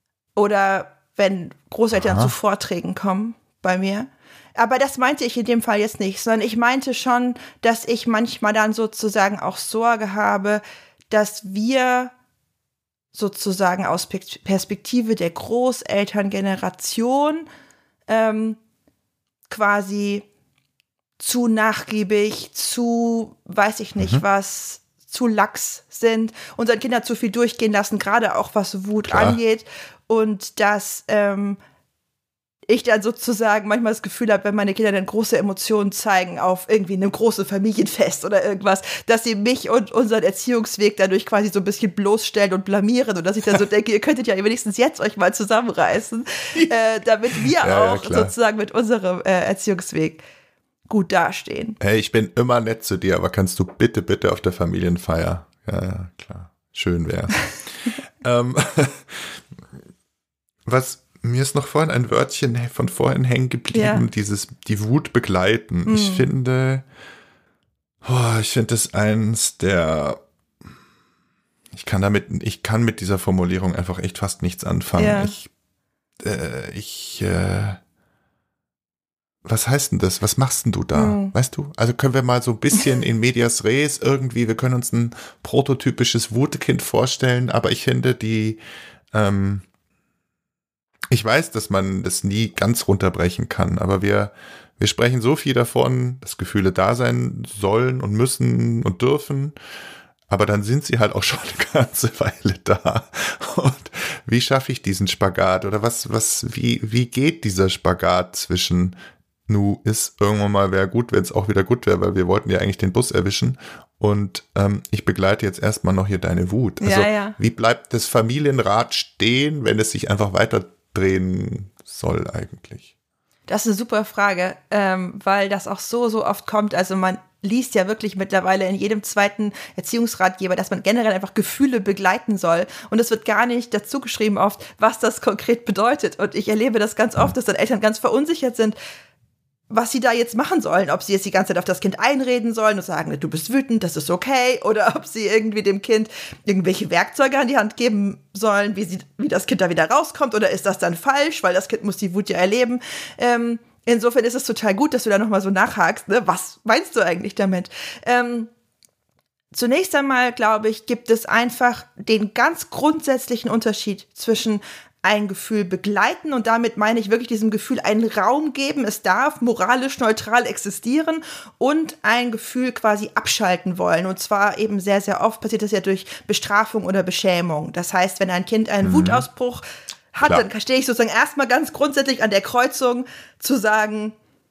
oder wenn Großeltern
Aha.
zu Vorträgen kommen bei mir. Aber das meinte ich in dem Fall jetzt nicht, sondern ich meinte schon, dass ich manchmal dann sozusagen auch Sorge habe, dass wir sozusagen aus Perspektive der Großelterngeneration ähm, quasi zu nachgiebig, zu, weiß ich nicht
mhm.
was, zu lax sind, unseren Kindern zu viel durchgehen lassen, gerade auch was Wut
Klar.
angeht. Und dass ähm, ich dann sozusagen manchmal das Gefühl habe, wenn meine Kinder dann große Emotionen zeigen auf irgendwie einem großen Familienfest oder irgendwas, dass sie mich und unseren Erziehungsweg dadurch quasi so ein bisschen bloßstellen und blamieren und dass ich dann so denke, ihr könntet ja wenigstens jetzt euch mal zusammenreißen, äh, damit wir
ja,
auch
ja,
sozusagen mit unserem äh, Erziehungsweg gut dastehen.
Hey, ich bin immer nett zu dir, aber kannst du bitte, bitte auf der Familienfeier? Ja, ja, klar. Schön wär's. ähm, was Mir ist noch vorhin ein Wörtchen von vorhin hängen geblieben,
ja.
dieses, die Wut begleiten. Mhm. Ich finde, oh, ich finde das eins der, ich kann damit, ich kann mit dieser Formulierung einfach echt fast nichts anfangen.
Ja.
Ich, äh, ich, äh, was heißt denn das? Was machst denn du da? Mhm. Weißt du? Also können wir mal so ein bisschen in medias res irgendwie, wir können uns ein prototypisches Wutkind vorstellen, aber ich finde die, ähm, ich weiß, dass man das nie ganz runterbrechen kann, aber wir, wir sprechen so viel davon, dass Gefühle da sein sollen und müssen und dürfen, aber dann sind sie halt auch schon eine ganze Weile da. Und wie schaffe ich diesen Spagat? Oder was, was, wie, wie geht dieser Spagat zwischen, nu ist irgendwann mal wäre gut, wenn es auch wieder gut wäre, weil wir wollten ja eigentlich den Bus erwischen und ähm, ich begleite jetzt erstmal noch hier deine Wut. Also
ja, ja.
Wie bleibt das Familienrad stehen, wenn es sich einfach weiter drehen soll eigentlich?
Das ist eine super Frage, ähm, weil das auch so, so oft kommt. Also man liest ja wirklich mittlerweile in jedem zweiten Erziehungsratgeber, dass man generell einfach Gefühle begleiten soll. Und es wird gar nicht dazu geschrieben oft, was das konkret bedeutet. Und ich erlebe das ganz oft, dass dann Eltern ganz verunsichert sind, was sie da jetzt machen sollen, ob sie jetzt die ganze Zeit auf das Kind einreden sollen und sagen, du bist wütend, das ist okay, oder ob sie irgendwie dem Kind irgendwelche Werkzeuge an die Hand geben sollen, wie, sie, wie das Kind da wieder rauskommt, oder ist das dann falsch, weil das Kind muss die Wut ja erleben. Ähm, insofern ist es total gut, dass du da nochmal so nachhakst, ne? Was meinst du eigentlich damit? Ähm, zunächst einmal, glaube ich, gibt es einfach den ganz grundsätzlichen Unterschied zwischen ein Gefühl begleiten und damit meine ich wirklich diesem Gefühl einen Raum geben. Es darf moralisch neutral existieren und ein Gefühl quasi abschalten wollen. Und zwar eben sehr, sehr oft passiert das ja durch Bestrafung oder Beschämung. Das heißt, wenn ein Kind einen mhm. Wutausbruch hat, Klar. dann stehe ich sozusagen erstmal ganz grundsätzlich an der Kreuzung zu sagen,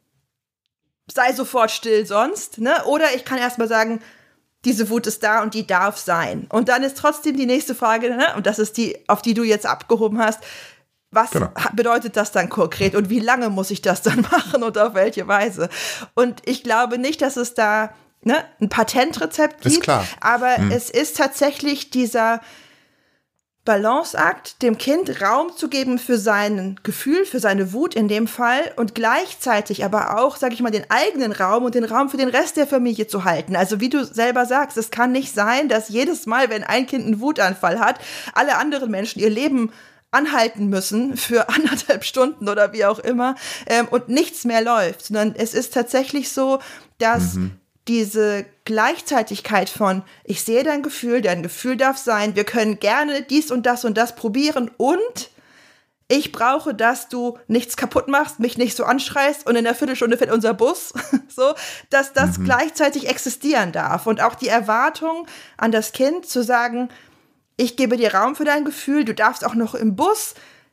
sei sofort still sonst, ne? Oder ich kann erstmal sagen, diese Wut ist da und die darf sein. Und dann ist trotzdem die nächste Frage, ne? Und das ist die, auf die du jetzt abgehoben hast. Was genau. bedeutet das dann konkret und wie lange muss ich das dann machen und auf welche Weise? Und ich glaube nicht, dass es da ne, ein Patentrezept gibt,
ist klar.
aber
hm.
es ist tatsächlich dieser Balanceakt, dem Kind Raum zu geben für sein Gefühl, für seine Wut in dem Fall und gleichzeitig aber auch, sag ich mal, den eigenen Raum und den Raum für den Rest der Familie zu halten. Also wie du selber sagst, es kann nicht sein, dass jedes Mal, wenn ein Kind einen Wutanfall hat, alle anderen Menschen ihr Leben anhalten müssen für anderthalb Stunden oder wie auch immer ähm, und nichts mehr läuft, sondern es ist tatsächlich so, dass mhm. diese Gleichzeitigkeit von, ich sehe dein Gefühl, dein Gefühl darf sein, wir können gerne dies und das und das probieren und ich brauche, dass du nichts kaputt machst, mich nicht so anschreist und in einer Viertelstunde fährt unser Bus, so, dass das mhm. gleichzeitig existieren darf und auch die Erwartung an das Kind zu sagen, ich gebe dir Raum für dein Gefühl, du darfst auch noch im Bus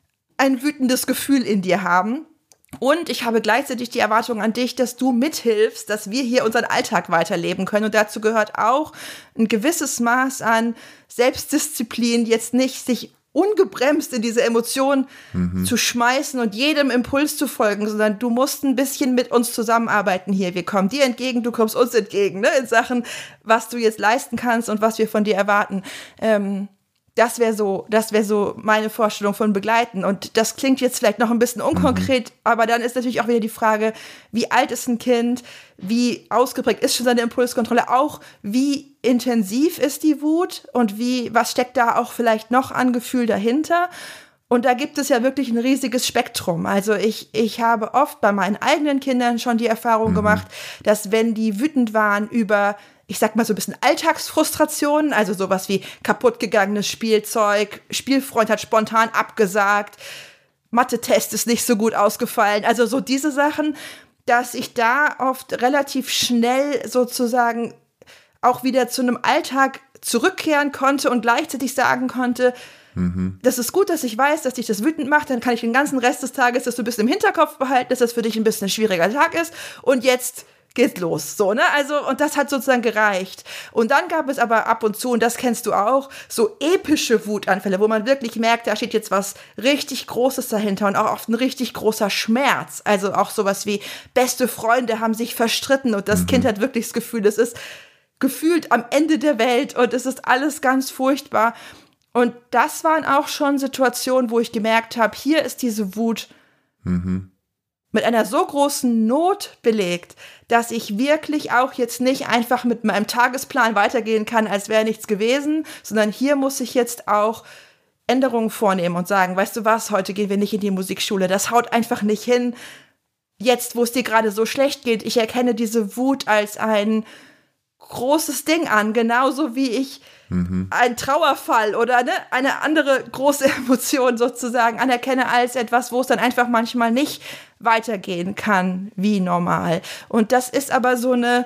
ein wütendes Gefühl in dir haben. Und ich habe gleichzeitig die Erwartung an dich, dass du mithilfst, dass wir hier unseren Alltag weiterleben können. Und dazu gehört auch ein gewisses Maß an Selbstdisziplin, jetzt nicht sich ungebremst in diese Emotion mhm. zu schmeißen und jedem Impuls zu folgen, sondern du musst ein bisschen mit uns zusammenarbeiten hier. Wir kommen dir entgegen, du kommst uns entgegen, ne? In Sachen, was du jetzt leisten kannst und was wir von dir erwarten. Ähm, Das wäre so, das wäre so meine Vorstellung von Begleiten. Und das klingt jetzt vielleicht noch ein bisschen unkonkret, mhm. aber dann ist natürlich auch wieder die Frage, wie alt ist ein Kind, wie ausgeprägt ist schon seine Impulskontrolle, auch wie intensiv ist die Wut und wie, was steckt da auch vielleicht noch an Gefühl dahinter. Und da gibt es ja wirklich ein riesiges Spektrum. Also ich, ich habe oft bei meinen eigenen Kindern schon die Erfahrung mhm. gemacht, dass wenn die wütend waren über, ich sag mal so ein bisschen Alltagsfrustrationen, also sowas wie kaputtgegangenes Spielzeug, Spielfreund hat spontan abgesagt, Mathe-Test ist nicht so gut ausgefallen, also so diese Sachen, dass ich da oft relativ schnell sozusagen auch wieder zu einem Alltag zurückkehren konnte und gleichzeitig sagen konnte, mhm. das ist gut, dass ich weiß, dass dich das wütend macht, dann kann ich den ganzen Rest des Tages das so ein bisschen im Hinterkopf behalten, dass das für dich ein bisschen ein schwieriger Tag ist und jetzt geht's los, so, ne, also, und das hat sozusagen gereicht. Und dann gab es aber ab und zu, und das kennst du auch, so epische Wutanfälle, wo man wirklich merkt, da steht jetzt was richtig Großes dahinter und auch oft ein richtig großer Schmerz. Also auch sowas wie beste Freunde haben sich verstritten und das mhm. Kind hat wirklich das Gefühl, es ist gefühlt am Ende der Welt und es ist alles ganz furchtbar. Und das waren auch schon Situationen, wo ich gemerkt habe, hier ist diese Wut mhm. mit einer so großen Not belegt, dass ich wirklich auch jetzt nicht einfach mit meinem Tagesplan weitergehen kann, als wäre nichts gewesen, sondern hier muss ich jetzt auch Änderungen vornehmen und sagen, weißt du was, heute gehen wir nicht in die Musikschule, das haut einfach nicht hin. Jetzt, wo es dir gerade so schlecht geht, ich erkenne diese Wut als ein großes Ding an, genauso wie ich mhm. einen Trauerfall oder ne, eine andere große Emotion sozusagen anerkenne als etwas, wo es dann einfach manchmal nicht weitergehen kann wie normal. Und das ist aber so eine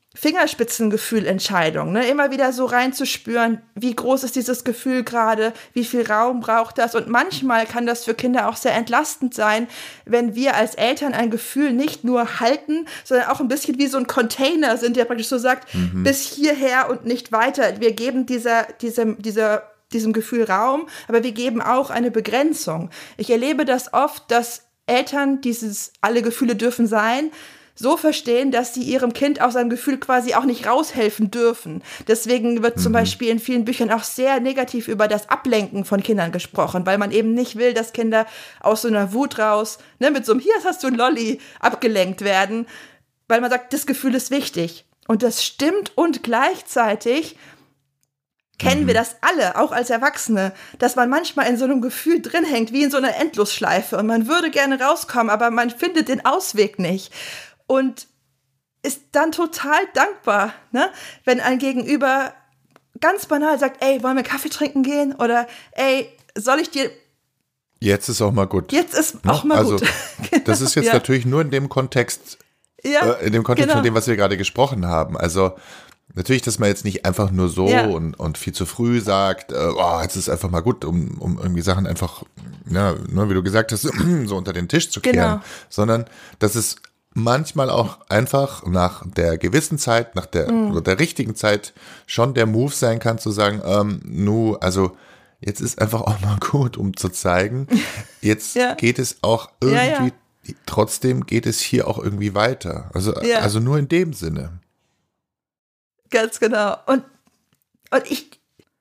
Fingerspitzengefühlentscheidung, ne? Immer wieder so reinzuspüren, wie groß ist dieses Gefühl gerade, wie viel Raum braucht das. Und manchmal kann das für Kinder auch sehr entlastend sein, wenn wir als Eltern ein Gefühl nicht nur halten, sondern auch ein bisschen wie so ein Container sind, der praktisch so sagt, mhm. bis hierher und nicht weiter. Wir geben dieser, diesem, dieser, diesem Gefühl Raum, aber wir geben auch eine Begrenzung. Ich erlebe das oft, dass Eltern dieses alle Gefühle dürfen sein, so verstehen, dass sie ihrem Kind aus seinem Gefühl quasi auch nicht raushelfen dürfen. Deswegen wird mhm. zum Beispiel in vielen Büchern auch sehr negativ über das Ablenken von Kindern gesprochen, weil man eben nicht will, dass Kinder aus so einer Wut raus, ne, mit so einem, hier hast du ein Lolli, abgelenkt werden, weil man sagt, das Gefühl ist wichtig. Und das stimmt und gleichzeitig kennen mhm. wir das alle, auch als Erwachsene, dass man manchmal in so einem Gefühl drin hängt, wie in so einer Endlosschleife und man würde gerne rauskommen, aber man findet den Ausweg nicht. Und ist dann total dankbar, ne? Wenn ein Gegenüber ganz banal sagt, ey, wollen wir Kaffee trinken gehen? Oder ey, soll ich dir...
Jetzt ist auch mal gut.
Jetzt ist auch mal
also,
gut. Genau.
Das ist jetzt ja. natürlich nur in dem Kontext, ja, äh, in dem Kontext genau. von dem, was wir gerade gesprochen haben. Also natürlich, dass man jetzt nicht einfach nur so ja. und, und viel zu früh sagt, äh, oh, jetzt ist einfach mal gut, um, um irgendwie Sachen einfach, ja, nur wie du gesagt hast, so unter den Tisch zu kehren, genau. sondern dass es manchmal auch einfach nach der gewissen Zeit, nach der, mm. oder der richtigen Zeit schon der Move sein kann, zu sagen, ähm, nu, also jetzt ist einfach auch mal gut, um zu zeigen, jetzt ja. geht es auch irgendwie, ja, ja. trotzdem geht es hier auch irgendwie weiter. Also, ja. also nur in dem Sinne.
Ganz genau. Und, und ich,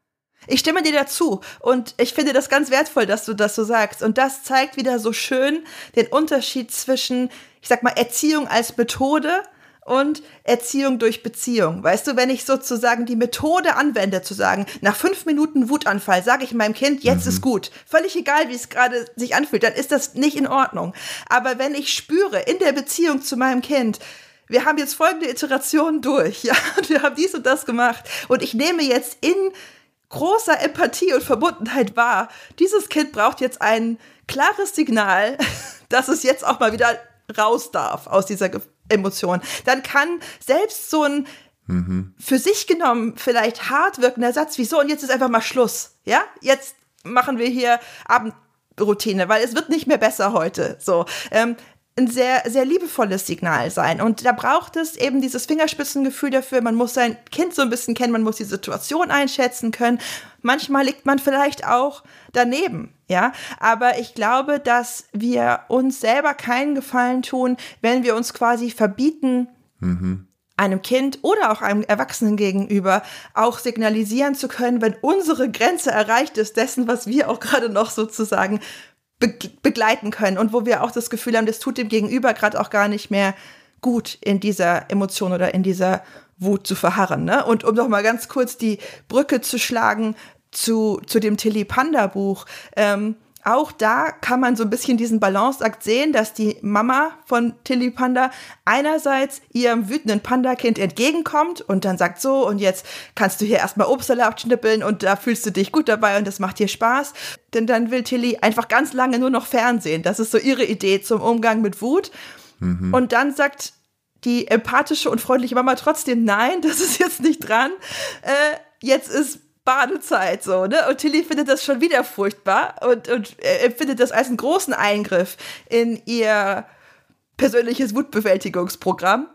Ich stimme dir dazu und ich finde das ganz wertvoll, dass du das so sagst. Und das zeigt wieder so schön den Unterschied zwischen, ich sag mal, Erziehung als Methode und Erziehung durch Beziehung. Weißt du, wenn ich sozusagen die Methode anwende, zu sagen, nach fünf Minuten Wutanfall sage ich meinem Kind, jetzt mhm. ist gut. Völlig egal, wie es gerade sich anfühlt, dann ist das nicht in Ordnung. Aber wenn ich spüre in der Beziehung zu meinem Kind, wir haben jetzt folgende Iterationen durch, ja, und wir haben dies und das gemacht und ich nehme jetzt in großer Empathie und Verbundenheit wahr, dieses Kind braucht jetzt ein klares Signal, dass es jetzt auch mal wieder raus darf aus dieser Ge- Emotion. Dann kann selbst so ein mhm. für sich genommen vielleicht hart wirkender Satz wie so, und jetzt ist einfach mal Schluss, ja, jetzt machen wir hier Abendroutine, weil es wird nicht mehr besser heute, so, ähm, ein sehr, sehr liebevolles Signal sein. Und da braucht es eben dieses Fingerspitzengefühl dafür. Man muss sein Kind so ein bisschen kennen, man muss die Situation einschätzen können. Manchmal liegt man vielleicht auch daneben, ja. Aber ich glaube, dass wir uns selber keinen Gefallen tun, wenn wir uns quasi verbieten, mhm. einem Kind oder auch einem Erwachsenen gegenüber auch signalisieren zu können, wenn unsere Grenze erreicht ist, dessen, was wir auch gerade noch sozusagen begleiten können und wo wir auch das Gefühl haben, das tut dem Gegenüber gerade auch gar nicht mehr gut, in dieser Emotion oder in dieser Wut zu verharren. Ne? Und um noch mal ganz kurz die Brücke zu schlagen zu, zu dem Tilly Panda Buch, ähm, auch da kann man so ein bisschen diesen Balanceakt sehen, dass die Mama von Tilly Panda einerseits ihrem wütenden Panda-Kind entgegenkommt und dann sagt so, und jetzt kannst du hier erstmal Obstsalat schnippeln und da fühlst du dich gut dabei und das macht dir Spaß. Denn dann will Tilly einfach ganz lange nur noch Fernsehen. Das ist so ihre Idee zum Umgang mit Wut. Mhm. Und dann sagt die empathische und freundliche Mama trotzdem, nein, das ist jetzt nicht dran. Äh, jetzt ist Badezeit, so, ne? Und Tilly findet das schon wieder furchtbar und, und empfindet das als einen großen Eingriff in ihr persönliches Wutbewältigungsprogramm.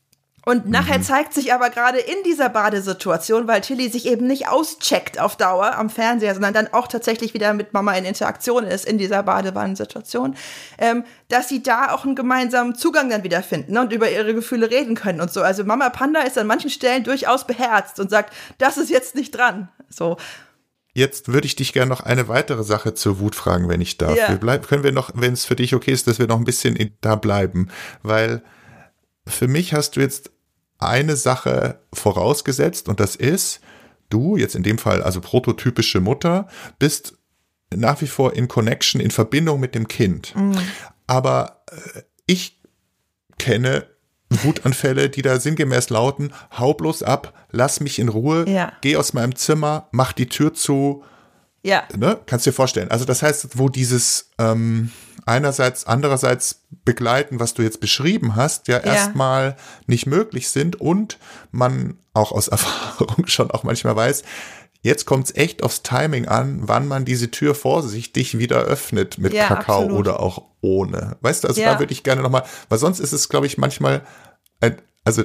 Und nachher mhm. zeigt sich aber gerade in dieser Badesituation, weil Tilly sich eben nicht auscheckt auf Dauer am Fernseher, sondern dann auch tatsächlich wieder mit Mama in Interaktion ist in dieser Badewannensituation, ähm, dass sie da auch einen gemeinsamen Zugang dann wieder finden, ne, und über ihre Gefühle reden können und so. Also Mama Panda ist an manchen Stellen durchaus beherzt und sagt, das ist jetzt nicht dran. So.
Jetzt würde ich dich gerne noch eine weitere Sache zur Wut fragen, wenn ich darf.
Ja.
Wir bleib, können wir noch, wenn es für dich okay ist, dass wir noch ein bisschen in, da bleiben, weil für mich hast du jetzt eine Sache vorausgesetzt und das ist, du, jetzt in dem Fall also prototypische Mutter, bist nach wie vor in Connection, in Verbindung mit dem Kind. Mhm. Aber äh, ich kenne Wutanfälle, die da sinngemäß lauten, hau bloß ab, lass mich in Ruhe, ja. Geh aus meinem Zimmer, mach die Tür zu.
Ja.
Ne? Kannst dir vorstellen. Also das heißt, wo dieses ähm, einerseits, andererseits begleiten, was du jetzt beschrieben hast, ja, ja. erstmal nicht möglich sind und man auch aus Erfahrung schon auch manchmal weiß, jetzt kommt es echt aufs Timing an, wann man diese Tür vorsichtig wieder öffnet mit ja, Kakao absolut. Oder auch ohne. Weißt du, also ja. da würde ich gerne nochmal, weil sonst ist es, glaube ich, manchmal, ein, also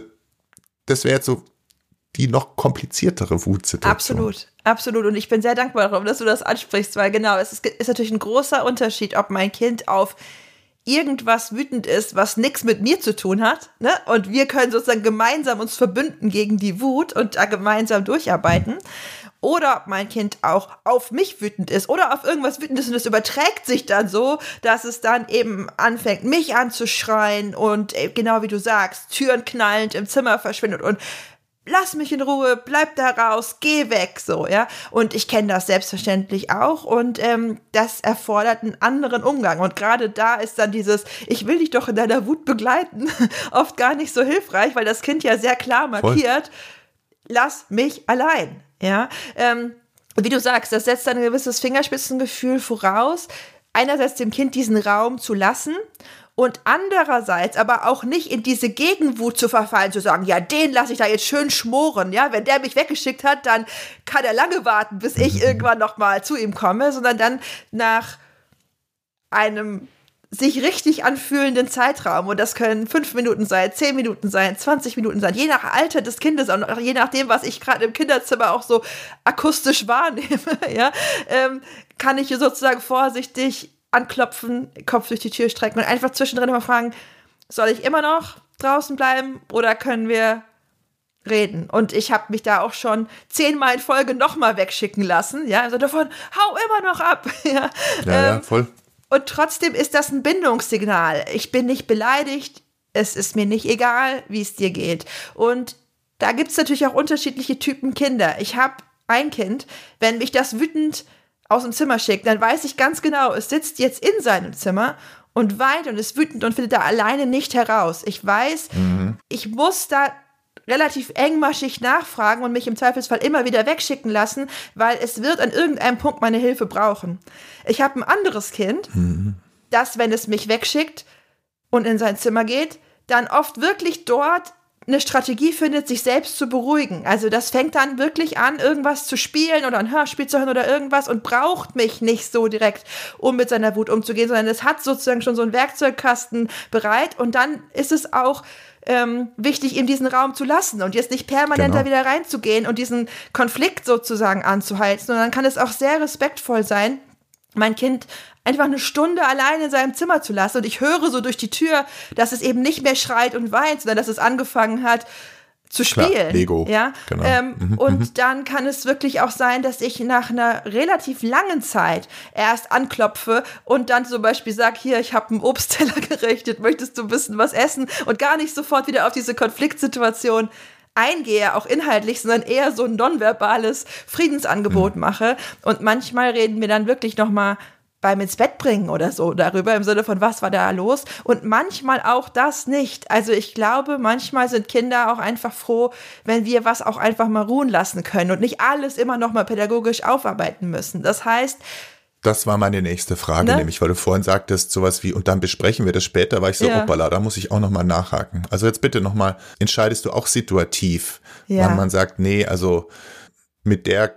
das wäre jetzt so die noch kompliziertere Wutsituation.
Absolut, absolut. Und ich bin sehr dankbar darum, dass du das ansprichst, weil genau, es ist, ist natürlich ein großer Unterschied, ob mein Kind auf irgendwas wütend ist, was nichts mit mir zu tun hat, ne? Und wir können sozusagen gemeinsam uns verbünden gegen die Wut und da gemeinsam durcharbeiten. Oder ob mein Kind auch auf mich wütend ist oder auf irgendwas wütend ist und es überträgt sich dann so, dass es dann eben anfängt, mich anzuschreien und genau wie du sagst, Türen knallend im Zimmer verschwindet und lass mich in Ruhe, bleib da raus, geh weg, so, ja. Und ich kenne das selbstverständlich auch und ähm, das erfordert einen anderen Umgang. Und gerade da ist dann dieses, ich will dich doch in deiner Wut begleiten, oft gar nicht so hilfreich, weil das Kind ja sehr klar markiert, Voll. Lass mich allein, ja. Ähm, wie du sagst, das setzt dann ein gewisses Fingerspitzengefühl voraus, einerseits dem Kind diesen Raum zu lassen und andererseits aber auch nicht in diese Gegenwut zu verfallen, zu sagen, ja, den lasse ich da jetzt schön schmoren, ja, wenn der mich weggeschickt hat, dann kann er lange warten, bis ich irgendwann noch mal zu ihm komme, sondern dann nach einem sich richtig anfühlenden Zeitraum, und das können fünf Minuten sein, zehn Minuten sein, zwanzig Minuten sein, je nach Alter des Kindes und je nachdem, was ich gerade im Kinderzimmer auch so akustisch wahrnehme, ja, ähm, kann ich sozusagen vorsichtig anklopfen, Kopf durch die Tür strecken und einfach zwischendrin mal fragen, soll ich immer noch draußen bleiben oder können wir reden. Und ich habe mich da auch schon zehnmal in Folge nochmal wegschicken lassen. Ja, also davon, hau immer noch ab. ja,
ja,
ähm,
ja, voll.
Und trotzdem ist das ein Bindungssignal. Ich bin nicht beleidigt. Es ist mir nicht egal, wie es dir geht. Und da gibt es natürlich auch unterschiedliche Typen Kinder. Ich habe ein Kind, wenn mich das wütend aus dem Zimmer schickt, dann weiß ich ganz genau, es sitzt jetzt in seinem Zimmer und weint und ist wütend und findet da alleine nicht heraus. Ich weiß, mhm. ich muss da relativ engmaschig nachfragen und mich im Zweifelsfall immer wieder wegschicken lassen, weil es wird an irgendeinem Punkt meine Hilfe brauchen. Ich habe ein anderes Kind, mhm. das, wenn es mich wegschickt und in sein Zimmer geht, dann oft wirklich dort eine Strategie findet, sich selbst zu beruhigen. Also das fängt dann wirklich an, irgendwas zu spielen oder ein Hörspiel zu hören oder irgendwas und braucht mich nicht so direkt, um mit seiner Wut umzugehen, sondern es hat sozusagen schon so einen Werkzeugkasten bereit und dann ist es auch ähm, wichtig, ihm diesen Raum zu lassen und jetzt nicht permanent genau. da wieder reinzugehen und diesen Konflikt sozusagen anzuheizen. Und dann kann es auch sehr respektvoll sein, mein Kind einfach eine Stunde allein in seinem Zimmer zu lassen. Und ich höre so durch die Tür, dass es eben nicht mehr schreit und weint, sondern dass es angefangen hat zu spielen.
Klar, Lego.
Ja?
Genau.
Ähm,
mhm.
Und dann kann es wirklich auch sein, dass ich nach einer relativ langen Zeit erst anklopfe und dann zum Beispiel sage, hier, ich habe einen Obstteller gerichtet, möchtest du ein bisschen was essen? Und gar nicht sofort wieder auf diese Konfliktsituation eingehe, auch inhaltlich, sondern eher so ein nonverbales Friedensangebot mhm. mache. Und manchmal reden wir dann wirklich noch mal beim ins Bett bringen oder so darüber, im Sinne von, was war da los? Und manchmal auch das nicht. Also ich glaube, manchmal sind Kinder auch einfach froh, wenn wir was auch einfach mal ruhen lassen können und nicht alles immer noch mal pädagogisch aufarbeiten müssen. Das heißt,
das war meine nächste Frage, ne? Nämlich, weil du vorhin sagtest, sowas wie, und dann besprechen wir das später, war ich so, ja. hoppala, da muss ich auch nochmal nachhaken. Also jetzt bitte nochmal, entscheidest du auch situativ, ja. wann man sagt, nee, also mit der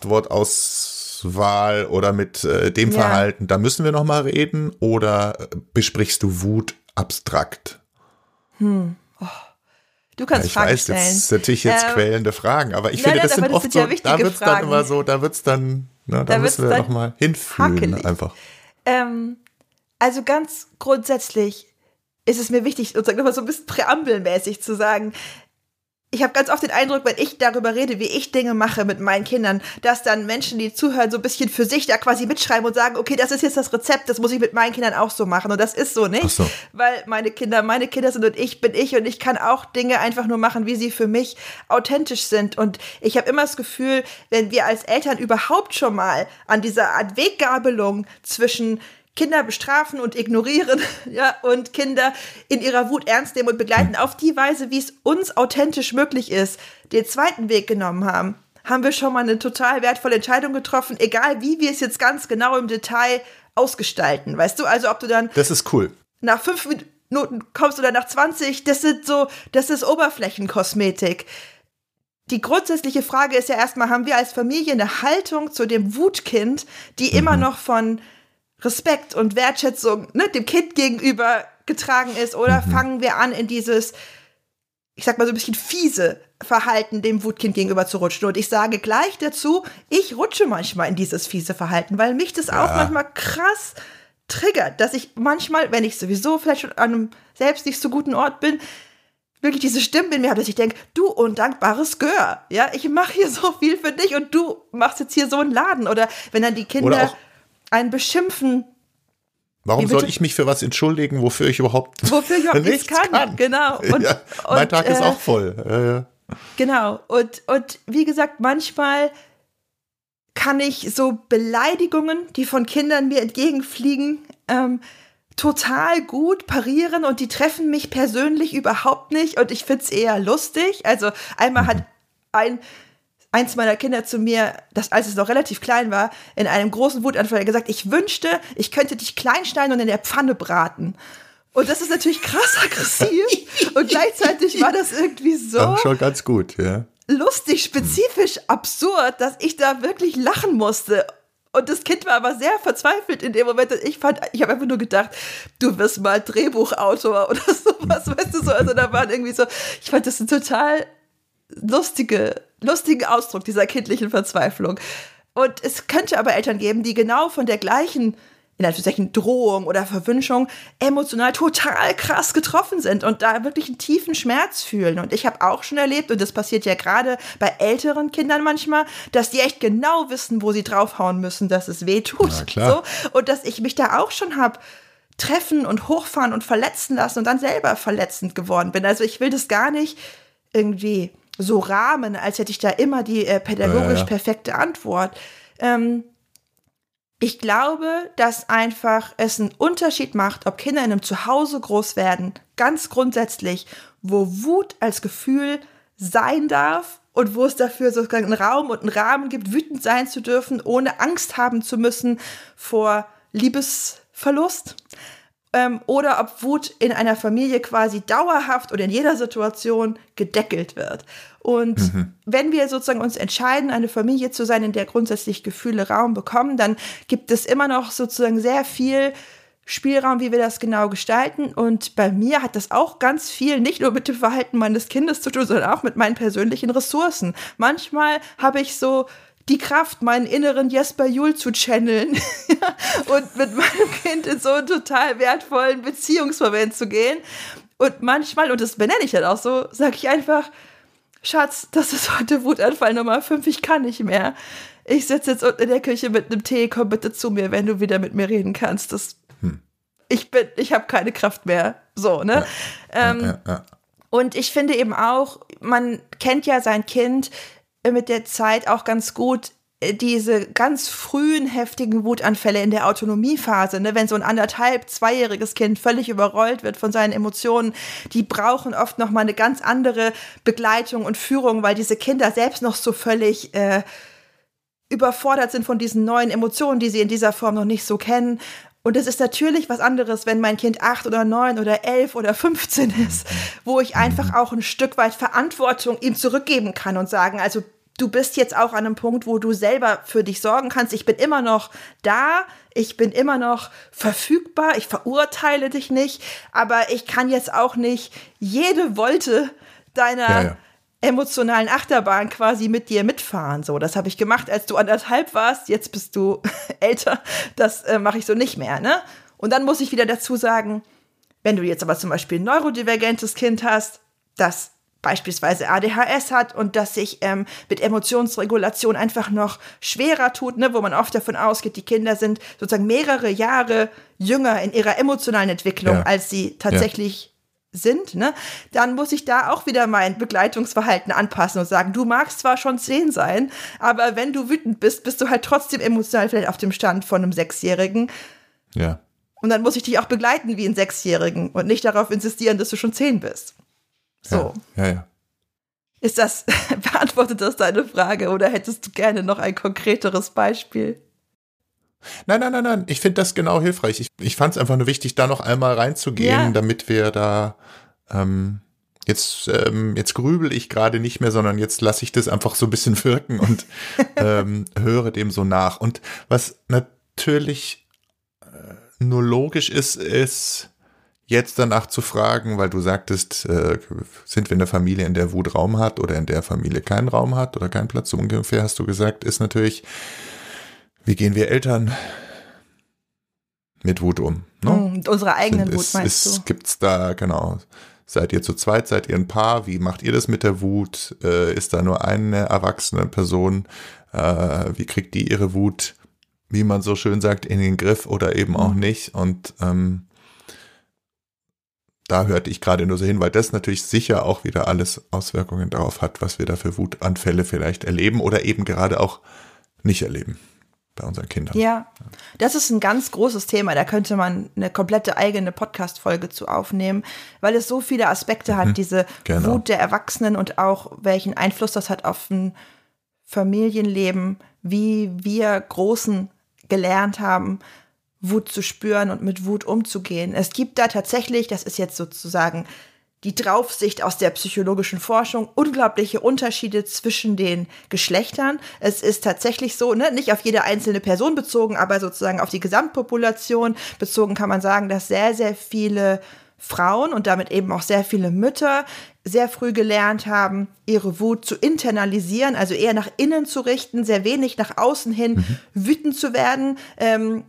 Kraftwortauswahl oder mit äh, dem ja. Verhalten, da müssen wir nochmal reden, oder besprichst du Wut abstrakt?
Hm, oh. Du kannst
ja, ich
Fragen
weiß,
stellen.
Das ist natürlich jetzt ähm, quälende Fragen, aber ich
nein,
finde,
nein,
das sind
das
oft
sind
so,
ja
da wird's
Fragen.
dann immer so, da wird's dann, ne, da, da müssen wir nochmal hinfühlen hakelig. Einfach.
Ähm, also ganz grundsätzlich ist es mir wichtig, sozusagen nochmal so ein bisschen präambelmäßig zu sagen, ich habe ganz oft den Eindruck, wenn ich darüber rede, wie ich Dinge mache mit meinen Kindern, dass dann Menschen, die zuhören, so ein bisschen für sich da quasi mitschreiben und sagen, okay, das ist jetzt das Rezept, das muss ich mit meinen Kindern auch so machen. Und das ist so nicht, so. Weil meine Kinder meine Kinder sind und ich bin ich und ich kann auch Dinge einfach nur machen, wie sie für mich authentisch sind. Und ich habe immer das Gefühl, wenn wir als Eltern überhaupt schon mal an dieser Art Weggabelung zwischen Kinder bestrafen und ignorieren, ja, und Kinder in ihrer Wut ernst nehmen und begleiten, auf die Weise, wie es uns authentisch möglich ist, den zweiten Weg genommen haben, haben wir schon mal eine total wertvolle Entscheidung getroffen, egal wie wir es jetzt ganz genau im Detail ausgestalten, weißt du, also ob du dann
das ist cool.
Nach fünf Minuten kommst oder nach zwanzig, das sind so, das ist Oberflächenkosmetik. Die grundsätzliche Frage ist ja erstmal, haben wir als Familie eine Haltung zu dem Wutkind, die mhm. immer noch von Respekt und Wertschätzung, ne, dem Kind gegenüber getragen ist, oder mhm. fangen wir an, in dieses, ich sag mal so ein bisschen fiese Verhalten dem Wutkind gegenüber zu rutschen. Und ich sage gleich dazu, ich rutsche manchmal in dieses fiese Verhalten, weil mich das ja. auch manchmal krass triggert, dass ich manchmal, wenn ich sowieso vielleicht schon an einem selbst nicht so guten Ort bin, wirklich diese Stimmen in mir habe, dass ich denke, du undankbares Gör, ja, ich mache hier so viel für dich und du machst jetzt hier so einen Laden. Oder wenn dann die Kinder ein Beschimpfen.
Warum soll ich mich für was entschuldigen, wofür ich überhaupt
wofür ich überhaupt nichts kann? kann. Genau. Und,
ja, mein
und,
Tag
äh,
ist auch voll. Ja, ja.
Genau. Und, und wie gesagt, manchmal kann ich so Beleidigungen, die von Kindern mir entgegenfliegen, ähm, total gut parieren und die treffen mich persönlich überhaupt nicht und ich finde es eher lustig. Also einmal mhm. hat ein eins meiner Kinder zu mir, das, als es noch relativ klein war, in einem großen Wutanfall gesagt, ich wünschte, ich könnte dich klein schneiden und in der Pfanne braten. Und das ist natürlich krass aggressiv und gleichzeitig war das irgendwie so
aber schon ganz gut, ja.
lustig, spezifisch, absurd, dass ich da wirklich lachen musste. Und das Kind war aber sehr verzweifelt in dem Moment. Ich fand, ich habe einfach nur gedacht, du wirst mal Drehbuchautor oder sowas, weißt du so. Also da waren irgendwie so, ich fand das ein total lustige, lustigen Ausdruck dieser kindlichen Verzweiflung. Und es könnte aber Eltern geben, die genau von der gleichen in Anführungszeichen Drohung oder Verwünschung emotional total krass getroffen sind und da wirklich einen tiefen Schmerz fühlen. Und ich habe auch schon erlebt, und das passiert ja gerade bei älteren Kindern manchmal, dass die echt genau wissen, wo sie draufhauen müssen, dass es weh tut.
Ja, klar.
So. Und dass ich mich da auch schon habe treffen und hochfahren und verletzen lassen und dann selber verletzend geworden bin. Also ich will das gar nicht irgendwie so rahmen, als hätte ich da immer die äh, pädagogisch ja, ja. perfekte Antwort. Ähm, Ich glaube, dass einfach es einen Unterschied macht, ob Kinder in einem Zuhause groß werden, ganz grundsätzlich, wo Wut als Gefühl sein darf und wo es dafür sogar einen Raum und einen Rahmen gibt, wütend sein zu dürfen, ohne Angst haben zu müssen vor Liebesverlust. Ähm, oder ob Wut in einer Familie quasi dauerhaft oder in jeder Situation gedeckelt wird. Und mhm. wenn wir sozusagen uns entscheiden, eine Familie zu sein, in der grundsätzlich Gefühle Raum bekommen, dann gibt es immer noch sozusagen sehr viel Spielraum, wie wir das genau gestalten. Und bei mir hat das auch ganz viel nicht nur mit dem Verhalten meines Kindes zu tun, sondern auch mit meinen persönlichen Ressourcen. Manchmal habe ich so die Kraft, meinen inneren Jesper Juhl zu channeln und mit meinem Kind in so einen total wertvollen Beziehungsmoment zu gehen. Und manchmal, und das benenne ich dann auch so, sage ich einfach, Schatz, das ist heute Wutanfall Nummer fünf, ich kann nicht mehr. Ich sitze jetzt unten in der Küche mit einem Tee, komm bitte zu mir, wenn du wieder mit mir reden kannst. Das, hm. Ich bin, ich habe keine Kraft mehr. So, ne? Ja, ähm, ja, ja. Und ich finde eben auch, man kennt ja sein Kind mit der Zeit auch ganz gut, diese ganz frühen, heftigen Wutanfälle in der Autonomiephase, ne, wenn so ein anderthalb, zweijähriges Kind völlig überrollt wird von seinen Emotionen, die brauchen oft noch mal eine ganz andere Begleitung und Führung, weil diese Kinder selbst noch so völlig äh, überfordert sind von diesen neuen Emotionen, die sie in dieser Form noch nicht so kennen. Und es ist natürlich was anderes, wenn mein Kind acht oder neun oder elf oder fünfzehn ist, wo ich einfach auch ein Stück weit Verantwortung ihm zurückgeben kann und sagen, also du bist jetzt auch an einem Punkt, wo du selber für dich sorgen kannst. Ich bin immer noch da, ich bin immer noch verfügbar, ich verurteile dich nicht, aber ich kann jetzt auch nicht jede Wolte deiner ja, ja. emotionalen Achterbahn quasi mit dir mitfahren. So, das habe ich gemacht, als du anderthalb warst, jetzt bist du älter, das äh, mache ich so nicht mehr, ne? Und dann muss ich wieder dazu sagen, wenn du jetzt aber zum Beispiel ein neurodivergentes Kind hast, das beispielsweise A D H S hat und das sich ähm, mit Emotionsregulation einfach noch schwerer tut, ne, wo man oft davon ausgeht, die Kinder sind sozusagen mehrere Jahre jünger in ihrer emotionalen Entwicklung, ja. als sie tatsächlich ja. sind, ne, dann muss ich da auch wieder mein Begleitungsverhalten anpassen und sagen, du magst zwar schon zehn sein, aber wenn du wütend bist, bist du halt trotzdem emotional vielleicht auf dem Stand von einem Sechsjährigen.
Ja.
Und dann muss ich dich auch begleiten wie einen Sechsjährigen und nicht darauf insistieren, dass du schon zehn bist. So.
Ja, ja, ja.
Ist das, beantwortet das deine Frage oder hättest du gerne noch ein konkreteres Beispiel?
Nein, nein, nein, nein. Ich finde das genau hilfreich. Ich, ich fand es einfach nur wichtig, da noch einmal reinzugehen, ja. damit wir da ähm, jetzt, ähm, jetzt grübel ich gerade nicht mehr, sondern jetzt lasse ich das einfach so ein bisschen wirken und ähm, höre dem so nach. Und was natürlich äh, nur logisch ist, ist, jetzt danach zu fragen, weil du sagtest, äh, sind wir in der Familie, in der Wut Raum hat oder in der Familie keinen Raum hat oder keinen Platz, so ungefähr hast du gesagt, ist natürlich, wie gehen wir Eltern mit Wut um? Ne?
Und unsere eigenen Wut,
ist,
meinst
ist,
du?
Gibt's da, genau, seid ihr zu zweit, seid ihr ein Paar, wie macht ihr das mit der Wut? Äh, ist da nur eine erwachsene Person? Äh, wie kriegt die ihre Wut, wie man so schön sagt, in den Griff oder eben auch nicht? Und ähm, da hörte ich gerade nur so hin, weil das natürlich sicher auch wieder alles Auswirkungen darauf hat, was wir da für Wutanfälle vielleicht erleben oder eben gerade auch nicht erleben bei unseren Kindern.
Ja, das ist ein ganz großes Thema. Da könnte man eine komplette eigene Podcast-Folge zu aufnehmen, weil es so viele Aspekte hat, mhm, diese genau. Wut der Erwachsenen und auch welchen Einfluss das hat auf ein Familienleben, wie wir Großen gelernt haben, Wut zu spüren und mit Wut umzugehen. Es gibt da tatsächlich, das ist jetzt sozusagen die Draufsicht aus der psychologischen Forschung, unglaubliche Unterschiede zwischen den Geschlechtern. Es ist tatsächlich so, ne, nicht auf jede einzelne Person bezogen, aber sozusagen auf die Gesamtpopulation bezogen kann man sagen, dass sehr, sehr viele Frauen und damit eben auch sehr viele Mütter sehr früh gelernt haben, ihre Wut zu internalisieren, also eher nach innen zu richten, sehr wenig nach außen hin mhm. wütend zu werden, ähm,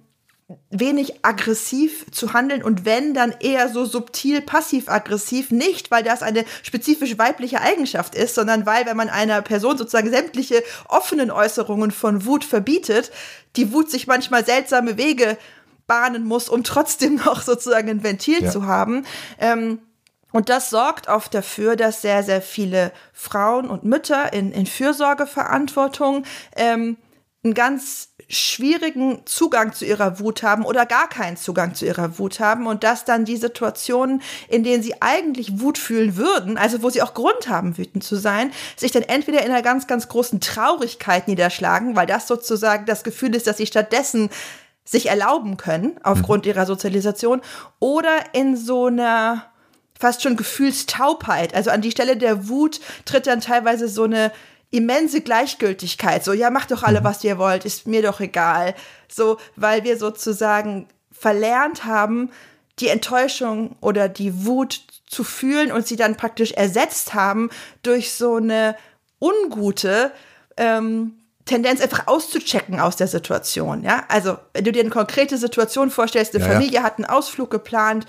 wenig aggressiv zu handeln und wenn, dann eher so subtil passiv-aggressiv, nicht, weil das eine spezifisch weibliche Eigenschaft ist, sondern weil, wenn man einer Person sozusagen sämtliche offenen Äußerungen von Wut verbietet, die Wut sich manchmal seltsame Wege bahnen muss, um trotzdem noch sozusagen ein Ventil ja. zu haben. Ähm, und das sorgt oft dafür, dass sehr, sehr viele Frauen und Mütter in, in Fürsorgeverantwortung ähm, einen ganz schwierigen Zugang zu ihrer Wut haben oder gar keinen Zugang zu ihrer Wut haben und dass dann die Situationen, in denen sie eigentlich Wut fühlen würden, also wo sie auch Grund haben, wütend zu sein, sich dann entweder in einer ganz, ganz großen Traurigkeit niederschlagen, weil das sozusagen das Gefühl ist, dass sie stattdessen sich erlauben können, aufgrund mhm. ihrer Sozialisation, oder in so einer fast schon Gefühlstaubheit. Also an die Stelle der Wut tritt dann teilweise so eine immense Gleichgültigkeit, so, ja, macht doch alle, was ihr wollt, ist mir doch egal, so, weil wir sozusagen verlernt haben, die Enttäuschung oder die Wut zu fühlen und sie dann praktisch ersetzt haben durch so eine ungute ähm, Tendenz, einfach auszuchecken aus der Situation, ja, also, wenn du dir eine konkrete Situation vorstellst, eine ja, Familie ja. hat einen Ausflug geplant,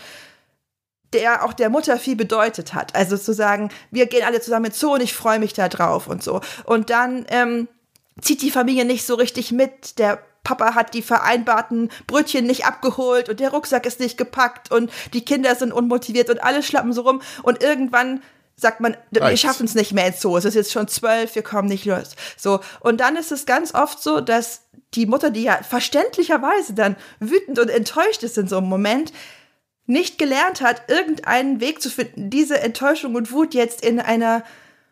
der auch der Mutter viel bedeutet hat. Also zu sagen, wir gehen alle zusammen ins Zoo und ich freue mich da drauf und so. Und dann ähm, zieht die Familie nicht so richtig mit. Der Papa hat die vereinbarten Brötchen nicht abgeholt und der Rucksack ist nicht gepackt und die Kinder sind unmotiviert und alle schlappen so rum. Und irgendwann sagt man, wir schaffen es nicht mehr ins Zoo. Es ist jetzt schon zwölf, wir kommen nicht los. So. Und dann ist es ganz oft so, dass die Mutter, die ja verständlicherweise dann wütend und enttäuscht ist in so einem Moment, nicht gelernt hat, irgendeinen Weg zu finden, diese Enttäuschung und Wut jetzt in einer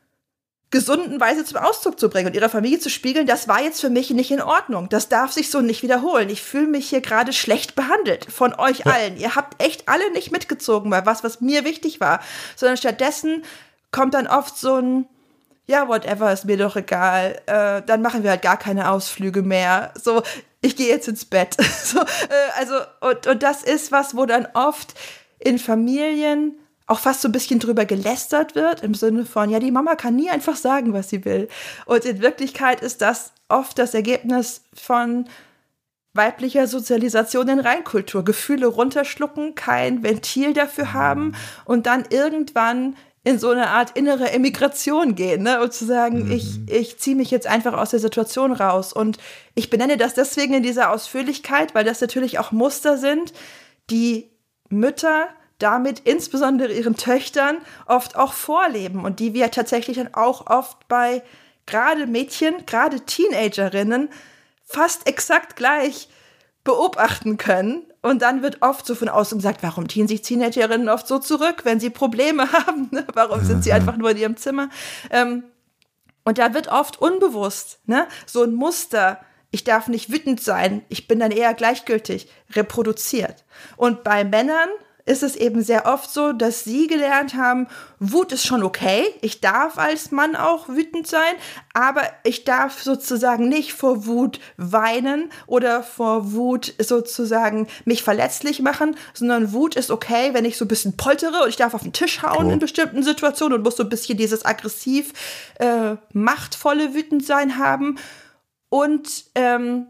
gesunden Weise zum Ausdruck zu bringen und ihrer Familie zu spiegeln, das war jetzt für mich nicht in Ordnung. Das darf sich so nicht wiederholen. Ich fühle mich hier gerade schlecht behandelt von euch ja. allen. Ihr habt echt alle nicht mitgezogen bei was, was mir wichtig war, sondern stattdessen kommt dann oft so ein ja, whatever, ist mir doch egal, äh, dann machen wir halt gar keine Ausflüge mehr. So, ich gehe jetzt ins Bett. so, äh, also, und, und das ist was, wo dann oft in Familien auch fast so ein bisschen drüber gelästert wird, im Sinne von, ja, die Mama kann nie einfach sagen, was sie will. Und in Wirklichkeit ist das oft das Ergebnis von weiblicher Sozialisation in Reinkultur. Gefühle runterschlucken, kein Ventil dafür haben und dann irgendwann in so eine Art innere Emigration gehen, ne? Und zu sagen, mhm. ich, ich ziehe mich jetzt einfach aus der Situation raus. Und ich benenne das deswegen in dieser Ausführlichkeit, weil das natürlich auch Muster sind, die Mütter damit insbesondere ihren Töchtern oft auch vorleben und die wir tatsächlich dann auch oft bei gerade Mädchen, gerade Teenagerinnen fast exakt gleich beobachten können. Und dann wird oft so von außen gesagt, warum ziehen sich Teenagerinnen oft so zurück, wenn sie Probleme haben? Ne? Warum sind sie einfach nur in ihrem Zimmer? Ähm, und da wird oft unbewusst, ne, so ein Muster, ich darf nicht wütend sein, ich bin dann eher gleichgültig, reproduziert. Und bei Männern ist es eben sehr oft so, dass sie gelernt haben, Wut ist schon okay, ich darf als Mann auch wütend sein, aber ich darf sozusagen nicht vor Wut weinen oder vor Wut sozusagen mich verletzlich machen, sondern Wut ist okay, wenn ich so ein bisschen poltere und ich darf auf den Tisch hauen oh. in bestimmten Situationen und muss so ein bisschen dieses aggressiv, äh, machtvolle Wütendsein haben. Und ähm,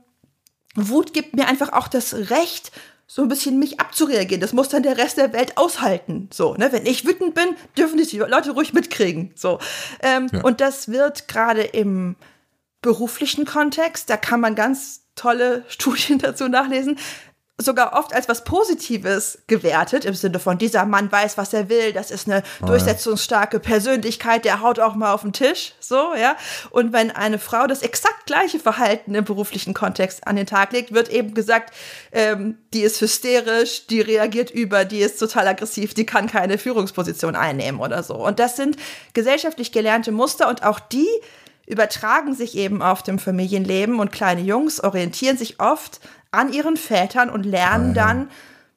Wut gibt mir einfach auch das Recht, so ein bisschen mich abzureagieren. Das muss dann der Rest der Welt aushalten. So, ne? Wenn ich wütend bin, dürfen die Leute ruhig mitkriegen. So. Ähm, ja. Und das wird gerade im beruflichen Kontext, da kann man ganz tolle Studien dazu nachlesen, sogar oft als was Positives gewertet, im Sinne von, dieser Mann weiß, was er will, das ist eine oh, durchsetzungsstarke Persönlichkeit, der haut auch mal auf den Tisch, so, ja. Und wenn eine Frau das exakt gleiche Verhalten im beruflichen Kontext an den Tag legt, wird eben gesagt, ähm, die ist hysterisch, die reagiert über, die ist total aggressiv, die kann keine Führungsposition einnehmen oder so. Und das sind gesellschaftlich gelernte Muster und auch die übertragen sich eben auf dem Familienleben und kleine Jungs orientieren sich oft an ihren Vätern und lernen ah, ja. dann,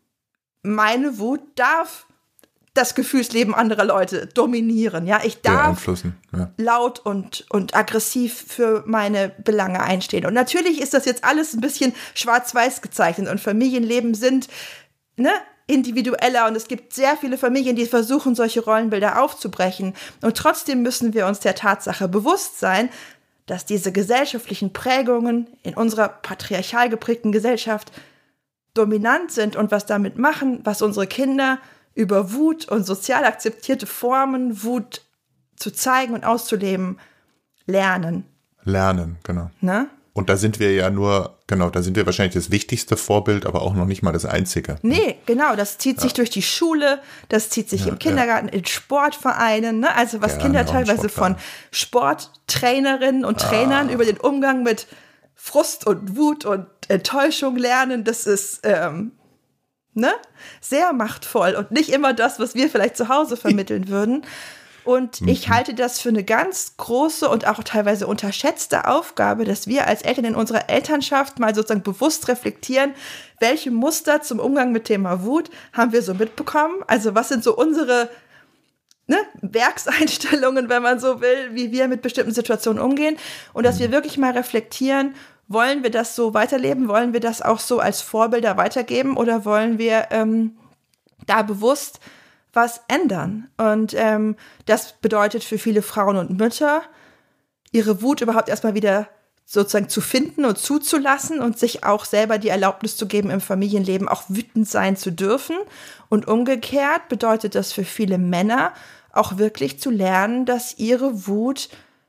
meine Wut darf das Gefühlsleben anderer Leute dominieren. Ja, ich darf ja. laut und, und aggressiv für meine Belange einstehen. Und natürlich ist das jetzt alles ein bisschen schwarz-weiß gezeichnet und Familienleben sind, ne, individueller und es gibt sehr viele Familien, die versuchen, solche Rollenbilder aufzubrechen. Und trotzdem müssen wir uns der Tatsache bewusst sein, dass diese gesellschaftlichen Prägungen in unserer patriarchal geprägten Gesellschaft dominant sind und was damit machen, was unsere Kinder über Wut und sozial akzeptierte Formen, Wut zu zeigen und auszuleben, lernen.
Lernen, genau.
Ne?
Und da sind wir ja nur, genau, da sind wir wahrscheinlich das wichtigste Vorbild, aber auch noch nicht mal das einzige.
Nee, genau, das zieht
ja.
sich durch die Schule, das zieht sich ja, im Kindergarten, ja. in Sportvereinen, ne? Also was Gerne, Kinder teilweise von Sporttrainerinnen und ah. Trainern über den Umgang mit Frust und Wut und Enttäuschung lernen, das ist ähm, ne? sehr machtvoll und nicht immer das, was wir vielleicht zu Hause vermitteln würden. Und ich mhm. halte das für eine ganz große und auch teilweise unterschätzte Aufgabe, dass wir als Eltern in unserer Elternschaft mal sozusagen bewusst reflektieren, welche Muster zum Umgang mit Thema Wut haben wir so mitbekommen. Also was sind so unsere ne, Werkseinstellungen, wenn man so will, wie wir mit bestimmten Situationen umgehen. Und dass wir wirklich mal reflektieren, wollen wir das so weiterleben? Wollen wir das auch so als Vorbilder weitergeben? Oder wollen wir ähm, da bewusst was ändern? Und ähm, das bedeutet für viele Frauen und Mütter, ihre Wut überhaupt erstmal wieder sozusagen zu finden und zuzulassen und sich auch selber die Erlaubnis zu geben, im Familienleben auch wütend sein zu dürfen. Und umgekehrt bedeutet das für viele Männer auch wirklich zu lernen, dass ihre Wut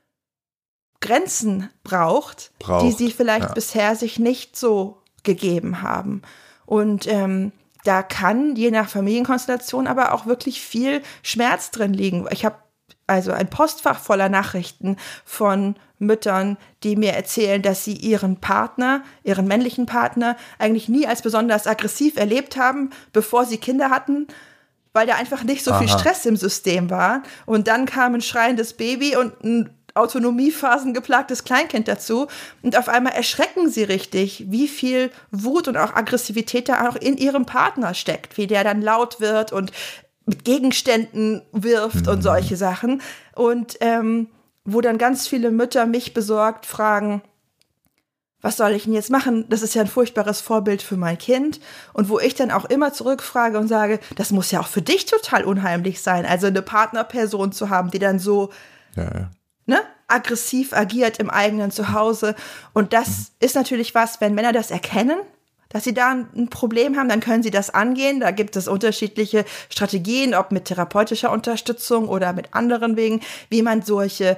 Grenzen braucht, braucht. die sie vielleicht ja. bisher sich nicht so gegeben haben. Und ähm, da kann je nach Familienkonstellation aber auch wirklich viel Schmerz drin liegen. Ich habe also ein Postfach voller Nachrichten von Müttern, die mir erzählen, dass sie ihren Partner, ihren männlichen Partner, eigentlich nie als besonders aggressiv erlebt haben, bevor sie Kinder hatten, weil da einfach nicht so Aha. viel Stress im System war. Und dann kam ein schreiendes Baby und ein Autonomiephasen geplagtes Kleinkind dazu und auf einmal erschrecken sie richtig, wie viel Wut und auch Aggressivität da auch in ihrem Partner steckt, wie der dann laut wird und mit Gegenständen wirft mhm. und solche Sachen und ähm, wo dann ganz viele Mütter mich besorgt fragen, was soll ich denn jetzt machen? Das ist ja ein furchtbares Vorbild für mein Kind. Und wo ich dann auch immer zurückfrage und sage, das muss ja auch für dich total unheimlich sein, also eine Partnerperson zu haben, die dann so ja, ja. Ne, aggressiv agiert im eigenen Zuhause. Und das mhm. ist natürlich was, wenn Männer das erkennen, dass sie da ein Problem haben, dann können sie das angehen. Da gibt es unterschiedliche Strategien, ob mit therapeutischer Unterstützung oder mit anderen Wegen, wie man solche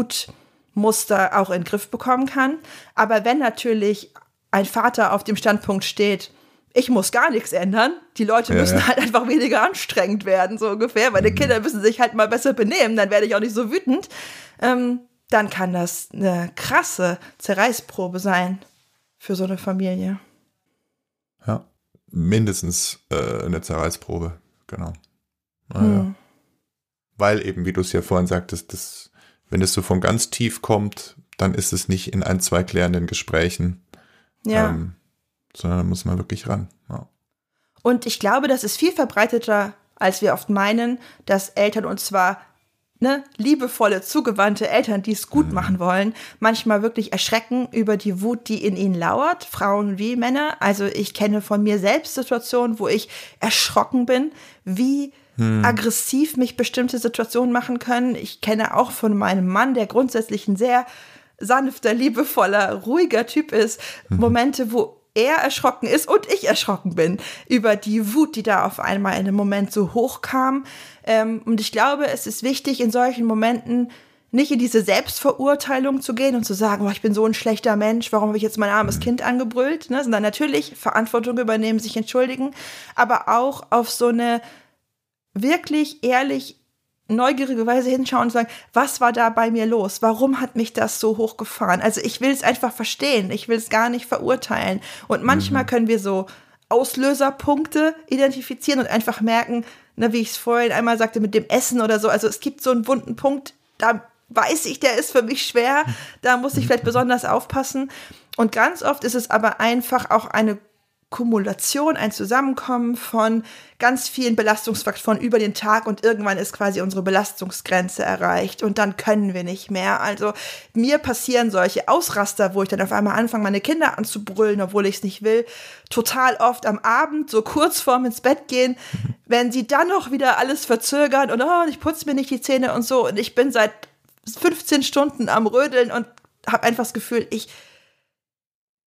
Wutmuster auch in den Griff bekommen kann. Aber wenn natürlich ein Vater auf dem Standpunkt steht, ich muss gar nichts ändern, die Leute ja, müssen ja. halt einfach weniger anstrengend werden, so ungefähr. Meine mhm. Kinder müssen sich halt mal besser benehmen, dann werde ich auch nicht so wütend. Ähm, dann kann das eine krasse Zerreißprobe sein für so eine Familie.
Ja, mindestens äh, eine Zerreißprobe, genau. Naja. Hm. Weil eben, wie du es ja vorhin sagtest, das, wenn es so von ganz tief kommt, dann ist es nicht in ein, zwei klärenden Gesprächen, ja. ähm, sondern da muss man wirklich ran. Ja.
Und ich glaube, das ist viel verbreiteter, als wir oft meinen, dass Eltern, und zwar ne, liebevolle, zugewandte Eltern, die es gut mhm. machen wollen, manchmal wirklich erschrecken über die Wut, die in ihnen lauert, Frauen wie Männer. Also ich kenne von mir selbst Situationen, wo ich erschrocken bin, wie mhm. aggressiv mich bestimmte Situationen machen können. Ich kenne auch von meinem Mann, der grundsätzlich ein sehr sanfter, liebevoller, ruhiger Typ ist, mhm. Momente, wo er erschrocken ist und ich erschrocken bin über die Wut, die da auf einmal in einem Moment so hochkam. Ähm, und ich glaube, es ist wichtig, in solchen Momenten nicht in diese Selbstverurteilung zu gehen und zu sagen, oh, ich bin so ein schlechter Mensch, warum habe ich jetzt mein armes Kind angebrüllt? Ne? Sondern natürlich Verantwortung übernehmen, sich entschuldigen, aber auch auf so eine wirklich ehrlich neugierige Weise hinschauen und sagen, was war da bei mir los? Warum hat mich das so hochgefahren? Also ich will es einfach verstehen. Ich will es gar nicht verurteilen. Und manchmal mhm. können wir so Auslöserpunkte identifizieren und einfach merken, ne, wie ich es vorhin einmal sagte, mit dem Essen oder so. Also es gibt so einen wunden Punkt, da weiß ich, der ist für mich schwer. Da muss ich vielleicht besonders aufpassen. Und ganz oft ist es aber einfach auch eine Kumulation, ein Zusammenkommen von ganz vielen Belastungsfaktoren über den Tag und irgendwann ist quasi unsere Belastungsgrenze erreicht und dann können wir nicht mehr. Also mir passieren solche Ausraster, wo ich dann auf einmal anfange, meine Kinder anzubrüllen, obwohl ich es nicht will, total oft am Abend, so kurz vorm ins Bett gehen, wenn sie dann noch wieder alles verzögern und oh, ich putze mir nicht die Zähne und so und ich bin seit fünfzehn Stunden am Rödeln und habe einfach das Gefühl, ich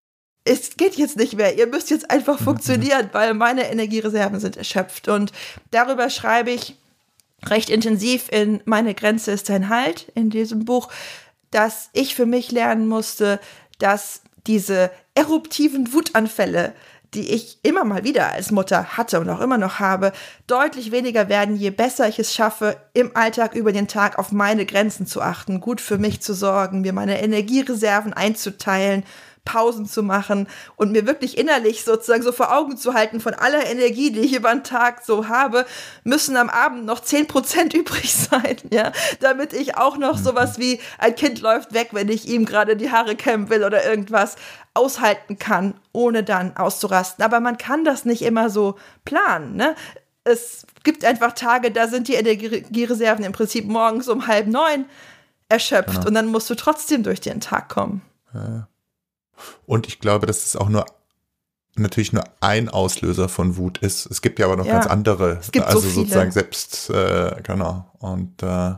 es geht jetzt nicht mehr, ihr müsst jetzt einfach funktionieren, weil meine Energiereserven sind erschöpft. Und darüber schreibe ich recht intensiv in Meine Grenze ist dein Halt in diesem Buch, dass ich für mich lernen musste, dass diese eruptiven Wutanfälle, die ich immer mal wieder als Mutter hatte und auch immer noch habe, deutlich weniger werden, je besser ich es schaffe, im Alltag über den Tag auf meine Grenzen zu achten, gut für mich zu sorgen, mir meine Energiereserven einzuteilen, Pausen zu machen und mir wirklich innerlich sozusagen so vor Augen zu halten, von aller Energie, die ich über den Tag so habe, müssen am Abend noch zehn Prozent übrig sein, ja, damit ich auch noch sowas wie ein Kind läuft weg, wenn ich ihm gerade die Haare kämmen will oder irgendwas aushalten kann, ohne dann auszurasten. Aber man kann das nicht immer so planen, ne? Es gibt einfach Tage, da sind die Energiereserven im Prinzip morgens um halb neun erschöpft, genau. Und dann musst du trotzdem durch den Tag kommen.
Ja. Und ich glaube, dass es auch nur natürlich nur ein Auslöser von Wut ist. Es gibt ja aber noch ja, ganz andere,
es gibt
also
so viele.
sozusagen selbst, äh, genau. Und äh,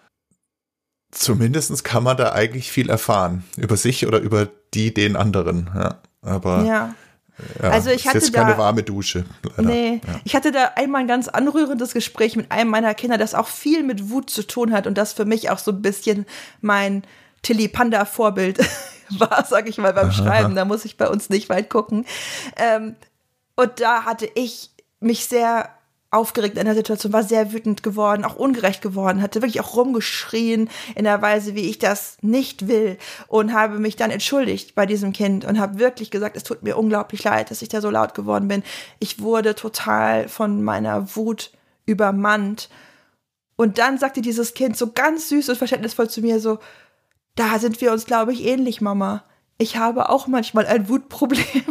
zumindest kann man da eigentlich viel erfahren. Über sich oder über die, den anderen. Ja, aber
ja.
Ja,
also ich hatte
ist jetzt
da,
keine warme Dusche. Leider.
Nee,
ja.
Ich hatte da einmal ein ganz anrührendes Gespräch mit einem meiner Kinder, das auch viel mit Wut zu tun hat und das für mich auch so ein bisschen mein Tilly Panda-Vorbild war, sag ich mal, beim Schreiben. Da muss ich bei uns nicht weit gucken. Ähm, und da hatte ich mich sehr aufgeregt in der Situation, war sehr wütend geworden, auch ungerecht geworden, hatte wirklich auch rumgeschrien in der Weise, wie ich das nicht will und habe mich dann entschuldigt bei diesem Kind und habe wirklich gesagt, es tut mir unglaublich leid, dass ich da so laut geworden bin. Ich wurde total von meiner Wut übermannt. Und dann sagte dieses Kind so ganz süß und verständnisvoll zu mir so, da sind wir uns, glaube ich, ähnlich, Mama. Ich habe auch manchmal ein Wutproblem.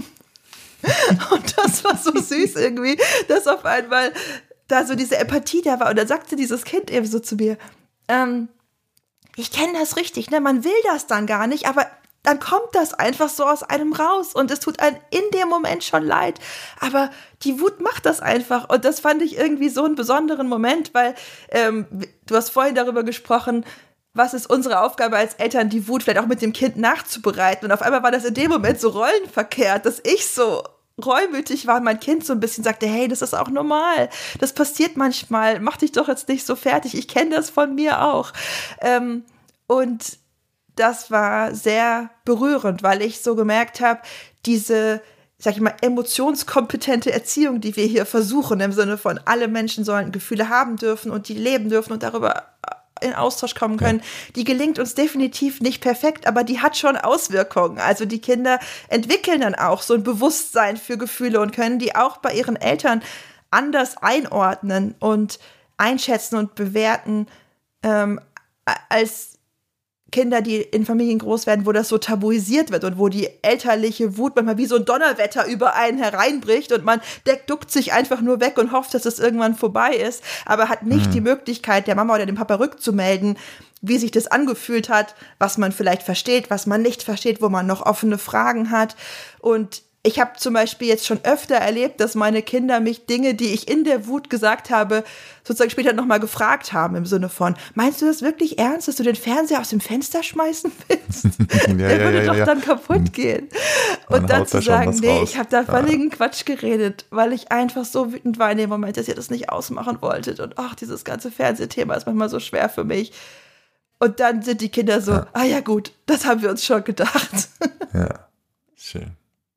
Und das war so süß irgendwie, dass auf einmal da so diese Empathie da war. Und dann sagte dieses Kind eben so zu mir, ähm, ich kenne das richtig, ne? Man will das dann gar nicht, aber dann kommt das einfach so aus einem raus und es tut einem in dem Moment schon leid. Aber die Wut macht das einfach. Und das fand ich irgendwie so einen besonderen Moment, weil ähm, du hast vorhin darüber gesprochen, was ist unsere Aufgabe als Eltern, die Wut vielleicht auch mit dem Kind nachzubereiten. Und auf einmal war das in dem Moment so rollenverkehrt, dass ich so reumütig war und mein Kind so ein bisschen sagte, hey, das ist auch normal. Das passiert manchmal. Mach dich doch jetzt nicht so fertig. Ich kenne das von mir auch. Ähm, und das war sehr berührend, weil ich so gemerkt habe, diese, sag ich mal, emotionskompetente Erziehung, die wir hier versuchen, im Sinne von, alle Menschen sollen Gefühle haben dürfen und die leben dürfen und darüber in Austausch kommen können, ja. Die gelingt uns definitiv nicht perfekt, aber die hat schon Auswirkungen. Also die Kinder entwickeln dann auch so ein Bewusstsein für Gefühle und können die auch bei ihren Eltern anders einordnen und einschätzen und bewerten, ähm, als Kinder, die in Familien groß werden, wo das so tabuisiert wird und wo die elterliche Wut manchmal wie so ein Donnerwetter über einen hereinbricht und man deck, duckt sich einfach nur weg und hofft, dass es irgendwann vorbei ist, aber hat nicht mhm. die Möglichkeit, der Mama oder dem Papa rückzumelden, wie sich das angefühlt hat, was man vielleicht versteht, was man nicht versteht, wo man noch offene Fragen hat. Und ich habe zum Beispiel jetzt schon öfter erlebt, dass meine Kinder mich Dinge, die ich in der Wut gesagt habe, sozusagen später nochmal gefragt haben, im Sinne von, meinst du das wirklich ernst, dass du den Fernseher aus dem Fenster schmeißen willst?
ja,
Der
ja,
würde
ja,
doch
ja.
dann kaputt gehen.
Man
und dann zu
da
sagen, nee,
raus.
ich habe da völligen ja. Quatsch geredet, weil ich einfach so wütend war in dem Moment, dass ihr das nicht ausmachen wolltet. Und ach, dieses ganze Fernsehthema ist manchmal so schwer für mich. Und dann sind die Kinder so, ja. ah ja gut, das haben wir uns schon gedacht.
Ja, schön.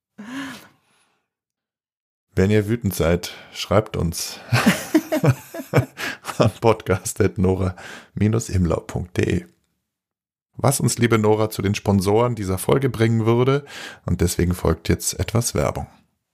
Wenn ihr wütend seid, schreibt uns an podcast at nora Bindestrich imlau punkt de. Was uns, liebe Nora, zu den Sponsoren dieser Folge bringen würde, und deswegen folgt jetzt etwas Werbung.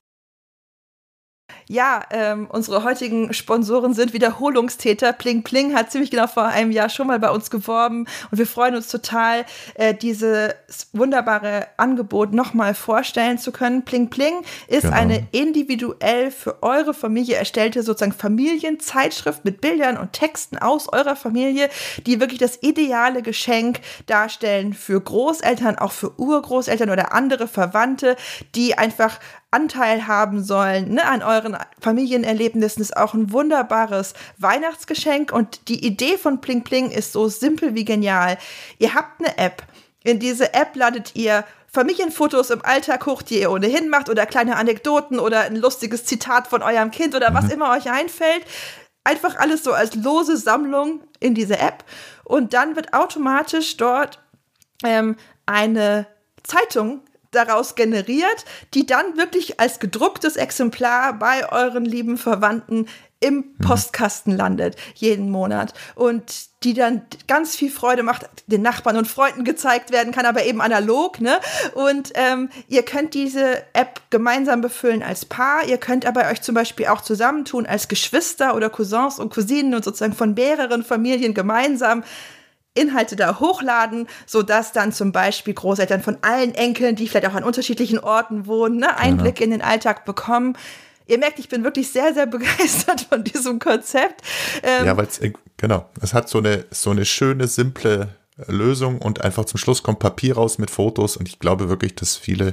Ja, ähm, unsere heutigen Sponsoren sind Wiederholungstäter. Pling Pling hat ziemlich genau vor einem Jahr schon mal bei uns geworben und wir freuen uns total, äh, dieses wunderbare Angebot nochmal vorstellen zu können. Pling Pling ist genau. eine individuell für eure Familie erstellte sozusagen Familienzeitschrift mit Bildern und Texten aus eurer Familie, die wirklich das ideale Geschenk darstellen für Großeltern, auch für Urgroßeltern oder andere Verwandte, die einfach Anteil haben sollen, ne, an euren Familienerlebnissen. Ist auch ein wunderbares Weihnachtsgeschenk und die Idee von Pling Pling ist so simpel wie genial. Ihr habt eine App, In diese App ladet ihr Familienfotos im Alltag hoch, die ihr ohnehin macht, oder kleine Anekdoten oder ein lustiges Zitat von eurem Kind oder was immer euch einfällt. Einfach alles so als lose Sammlung in diese App. Und dann wird automatisch dort ähm, eine Zeitung daraus generiert, die dann wirklich als gedrucktes Exemplar bei euren lieben Verwandten im Postkasten landet, jeden Monat. Und die dann ganz viel Freude macht, den Nachbarn und Freunden gezeigt werden kann, aber eben analog, ne? Und ähm, ihr könnt diese App gemeinsam befüllen als Paar. Ihr könnt aber euch zum Beispiel auch zusammentun als Geschwister oder Cousins und Cousinen und sozusagen von mehreren Familien gemeinsam Inhalte da hochladen, sodass dann zum Beispiel Großeltern von allen Enkeln, die vielleicht auch an unterschiedlichen Orten wohnen, ne, Einblick genau. in den Alltag bekommen. Ihr merkt, ich bin wirklich sehr, sehr begeistert von diesem Konzept. Ähm,
ja, weil es, genau, es hat so eine, so eine schöne, simple Lösung und einfach zum Schluss kommt Papier raus mit Fotos und ich glaube wirklich, dass viele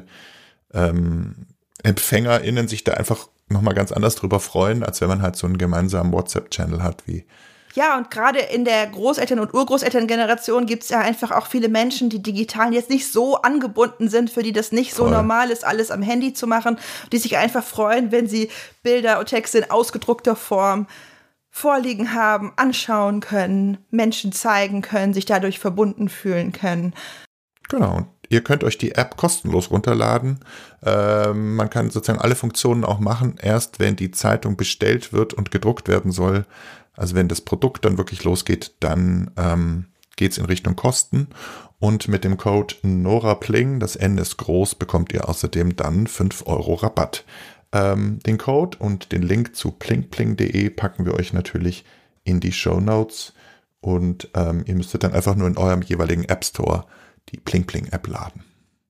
ähm, EmpfängerInnen sich da einfach nochmal ganz anders drüber freuen, als wenn man halt so einen gemeinsamen WhatsApp-Channel hat wie
Ja, und gerade in der Großeltern- und Urgroßelterngeneration gibt es ja einfach auch viele Menschen, die digital jetzt nicht so angebunden sind, für die das nicht so
Voll.
normal ist, alles am Handy zu machen, die sich einfach freuen, wenn sie Bilder und Texte in ausgedruckter Form vorliegen haben, anschauen können, Menschen zeigen können, sich dadurch verbunden fühlen können.
Genau, und ihr könnt euch die App kostenlos runterladen. Ähm, man kann sozusagen alle Funktionen auch machen, erst wenn die Zeitung bestellt wird und gedruckt werden soll. Also wenn das Produkt dann wirklich losgeht, dann ähm, geht es in Richtung Kosten. Und mit dem Code NORAPLING, das N ist groß, bekommt ihr außerdem dann fünf Euro Rabatt. Ähm, den Code und den Link zu plingpling punkt de packen wir euch natürlich in die Shownotes. Und ähm, ihr müsstet dann einfach nur in eurem jeweiligen App Store die PlingPling-App laden.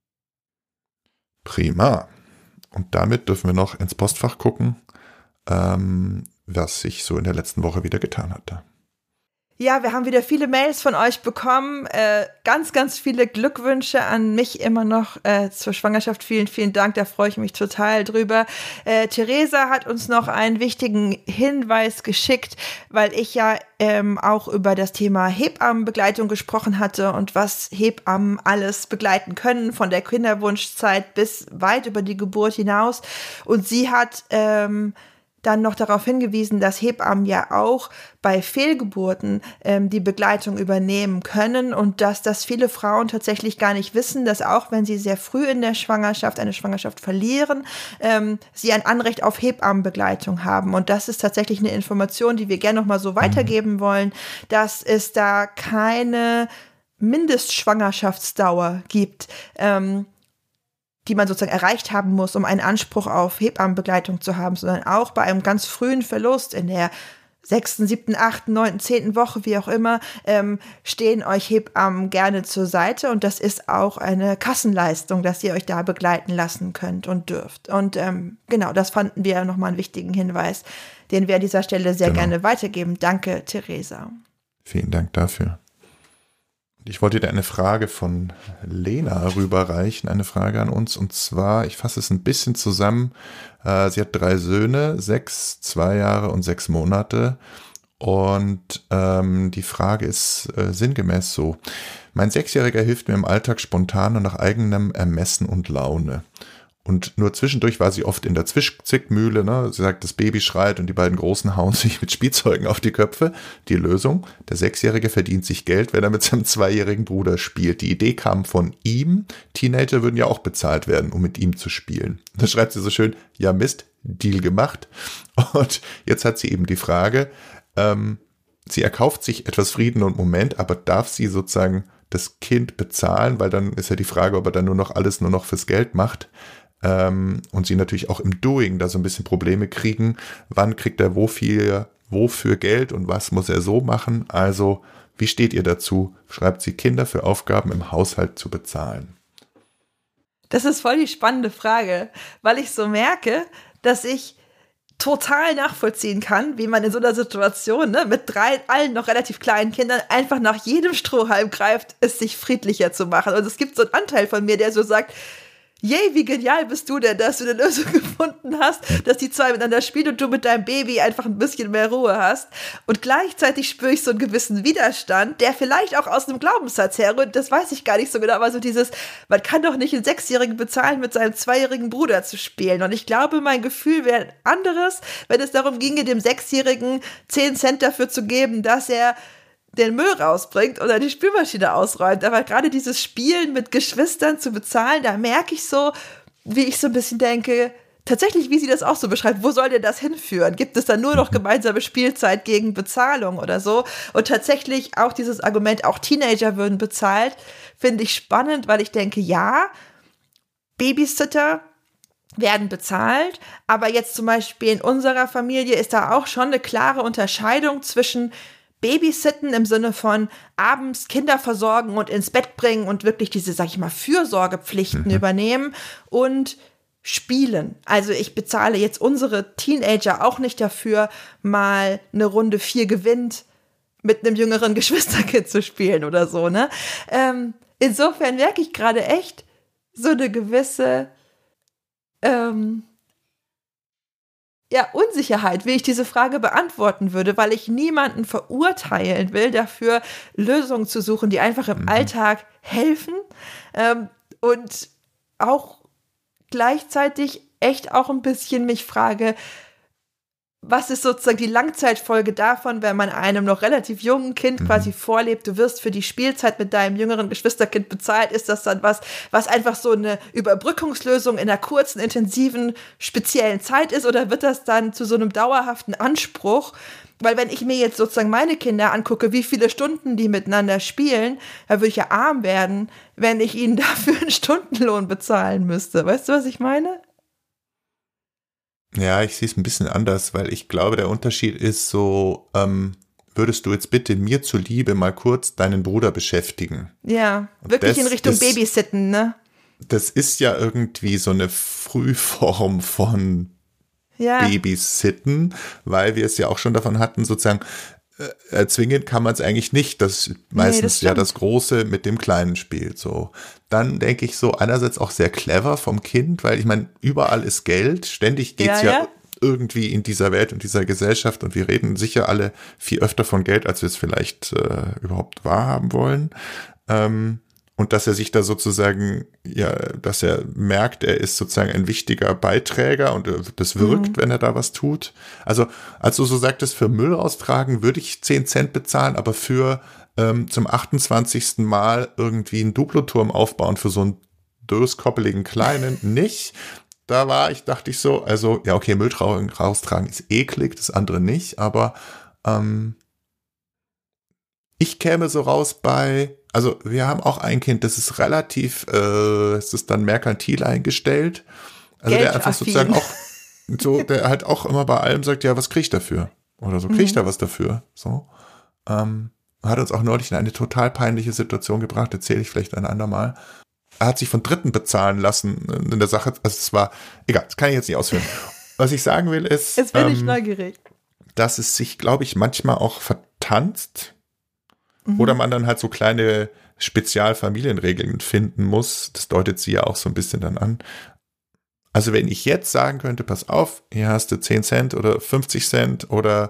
Prima. Und damit dürfen wir noch ins Postfach gucken, ähm, was sich so in der letzten Woche wieder getan hat.
Ja, wir haben wieder viele Mails von euch bekommen. Äh, ganz, ganz viele Glückwünsche an mich immer noch äh, zur Schwangerschaft. Vielen, vielen Dank, da freue ich mich total drüber. Äh, Theresa hat uns noch einen wichtigen Hinweis geschickt, weil ich ja ähm, auch über das Thema Hebammenbegleitung gesprochen hatte und was Hebammen alles begleiten können, von der Kinderwunschzeit bis weit über die Geburt hinaus. Und sie hat ähm, dann noch darauf hingewiesen, dass Hebammen ja auch bei Fehlgeburten ähm, die Begleitung übernehmen können und dass das viele Frauen tatsächlich gar nicht wissen, dass auch wenn sie sehr früh in der Schwangerschaft eine Schwangerschaft verlieren, ähm, sie ein Anrecht auf Hebammenbegleitung haben. Und das ist tatsächlich eine Information, die wir gerne noch mal so weitergeben wollen, dass es da keine Mindestschwangerschaftsdauer gibt, ähm, die man sozusagen erreicht haben muss, um einen Anspruch auf Hebammenbegleitung zu haben, sondern auch bei einem ganz frühen Verlust in der sechsten, siebten, achten, neunten, zehnten Woche, wie auch immer, ähm, stehen euch Hebammen gerne zur Seite und das ist auch eine Kassenleistung, dass ihr euch da begleiten lassen könnt und dürft. Und ähm, genau, das fanden wir nochmal einen wichtigen Hinweis, den wir an dieser Stelle sehr genau. gerne weitergeben. Danke, Theresa.
Vielen Dank dafür. Ich wollte dir eine Frage von Lena rüberreichen, eine Frage an uns. Und zwar, ich fasse es ein bisschen zusammen. Äh, sie hat drei Söhne, sechs, zwei Jahre und sechs Monate. Und ähm, die Frage ist äh, sinngemäß so. Mein Sechsjähriger hilft mir im Alltag spontan und nach eigenem Ermessen und Laune. Und nur zwischendurch war sie oft in der Zwickmühle. Ne? Sie sagt, das Baby schreit und die beiden Großen hauen sich mit Spielzeugen auf die Köpfe. Die Lösung, der Sechsjährige verdient sich Geld, wenn er mit seinem zweijährigen Bruder spielt. Die Idee kam von ihm. Teenager würden ja auch bezahlt werden, um mit ihm zu spielen. Da schreibt sie so schön, ja Mist, Deal gemacht. Und jetzt hat sie eben die Frage, ähm, sie erkauft sich etwas Frieden und Moment, aber darf sie sozusagen das Kind bezahlen? Weil dann ist ja die Frage, ob er dann nur noch alles nur noch fürs Geld macht. Und sie natürlich auch im Doing da so ein bisschen Probleme kriegen. Wann kriegt er wofür, wofür Geld und was muss er so machen? Also, wie steht ihr dazu? Schreibt sie, Kinder für Aufgaben im Haushalt zu bezahlen?
Das ist voll die spannende Frage, weil ich so merke, dass ich total nachvollziehen kann, wie man in so einer Situation, ne, mit drei, allen noch relativ kleinen Kindern einfach nach jedem Strohhalm greift, es sich friedlicher zu machen. Und es gibt so einen Anteil von mir, der so sagt, yay, wie genial bist du denn, dass du eine Lösung gefunden hast, dass die zwei miteinander spielen und du mit deinem Baby einfach ein bisschen mehr Ruhe hast. Und gleichzeitig spüre ich so einen gewissen Widerstand, der vielleicht auch aus einem Glaubenssatz herrührt, das weiß ich gar nicht so genau, aber so dieses, man kann doch nicht einen Sechsjährigen bezahlen, mit seinem zweijährigen Bruder zu spielen. Und ich glaube, mein Gefühl wäre anderes, wenn es darum ginge, dem Sechsjährigen zehn Cent dafür zu geben, dass er den Müll rausbringt oder die Spülmaschine ausräumt. Aber gerade dieses Spielen mit Geschwistern zu bezahlen, da merke ich so, wie ich so ein bisschen denke, tatsächlich, wie sie das auch so beschreibt, wo soll denn das hinführen? Gibt es dann nur noch gemeinsame Spielzeit gegen Bezahlung oder so? Und tatsächlich auch dieses Argument, auch Teenager würden bezahlt, finde ich spannend, weil ich denke, ja, Babysitter werden bezahlt, aber jetzt zum Beispiel in unserer Familie ist da auch schon eine klare Unterscheidung zwischen Babysitten im Sinne von abends Kinder versorgen und ins Bett bringen und wirklich diese, sag ich mal, Fürsorgepflichten mhm. übernehmen und spielen. Also ich bezahle jetzt unsere Teenager auch nicht dafür, mal eine Runde vier gewinnt mit einem jüngeren Geschwisterkind zu spielen oder so, ne? Ähm, insofern merke ich gerade echt so eine gewisse ähm, ja, Unsicherheit, wie ich diese Frage beantworten würde, weil ich niemanden verurteilen will, dafür Lösungen zu suchen, die einfach im mhm. Alltag helfen ähm, und auch gleichzeitig echt auch ein bisschen mich frage, was ist sozusagen die Langzeitfolge davon, wenn man einem noch relativ jungen Kind mhm. quasi vorlebt, du wirst für die Spielzeit mit deinem jüngeren Geschwisterkind bezahlt, ist das dann was, was einfach so eine Überbrückungslösung in einer kurzen, intensiven, speziellen Zeit ist, oder wird das dann zu so einem dauerhaften Anspruch? Weil wenn ich mir jetzt sozusagen meine Kinder angucke, wie viele Stunden die miteinander spielen, da würde ich ja arm werden, wenn ich ihnen dafür einen Stundenlohn bezahlen müsste. Weißt du, was ich meine?
Ja, ich sehe es ein bisschen anders, weil ich glaube, der Unterschied ist so, ähm, würdest du jetzt bitte mir zuliebe mal kurz deinen Bruder beschäftigen?
Ja, wirklich in Richtung
ist,
Babysitten, ne?
Das ist ja irgendwie so eine Frühform von ja. Babysitten, weil wir es ja auch schon davon hatten, sozusagen, äh, erzwingen kann man es eigentlich nicht, dass meistens nee, das ja das Große mit dem Kleinen spielt, so. Dann denke ich so, einerseits auch sehr clever vom Kind, weil ich meine, überall ist Geld, ständig geht's ja, ja, ja irgendwie in dieser Welt und dieser Gesellschaft und wir reden sicher alle viel öfter von Geld, als wir es vielleicht äh, überhaupt wahrhaben wollen. Ähm, und dass er sich da sozusagen, ja, dass er merkt, er ist sozusagen ein wichtiger Beiträger und das wirkt, mhm. wenn er da was tut. Also, als du so sagtest, für Müll austragen würde ich zehn Cent bezahlen, aber für ähm, zum achtundzwanzigsten Mal irgendwie einen Duploturm aufbauen für so einen döskoppeligen Kleinen nicht. Da war ich, dachte ich so, also, ja, okay, Müll raustragen ist eklig, das andere nicht, aber ähm, ich käme so raus bei, also wir haben auch ein Kind, das ist relativ, äh, es ist dann merkantil eingestellt. Also der einfach sozusagen auch, so, der halt auch immer bei allem sagt, ja, was krieg ich dafür? Oder so, krieg ich mhm. da was dafür? So. Ähm, hat uns auch neulich in eine total peinliche Situation gebracht, erzähle ich vielleicht ein andermal. Er hat sich von Dritten bezahlen lassen in der Sache, also es war, egal, das kann ich jetzt nicht ausführen. Was ich sagen will ist,
jetzt bin
ähm,
ich neugierig,
dass es sich, glaube ich, manchmal auch vertanzt. Oder man dann halt so kleine Spezialfamilienregeln finden muss. Das deutet sie ja auch so ein bisschen dann an. Also wenn ich jetzt sagen könnte, pass auf, hier hast du zehn Cent oder fünfzig Cent oder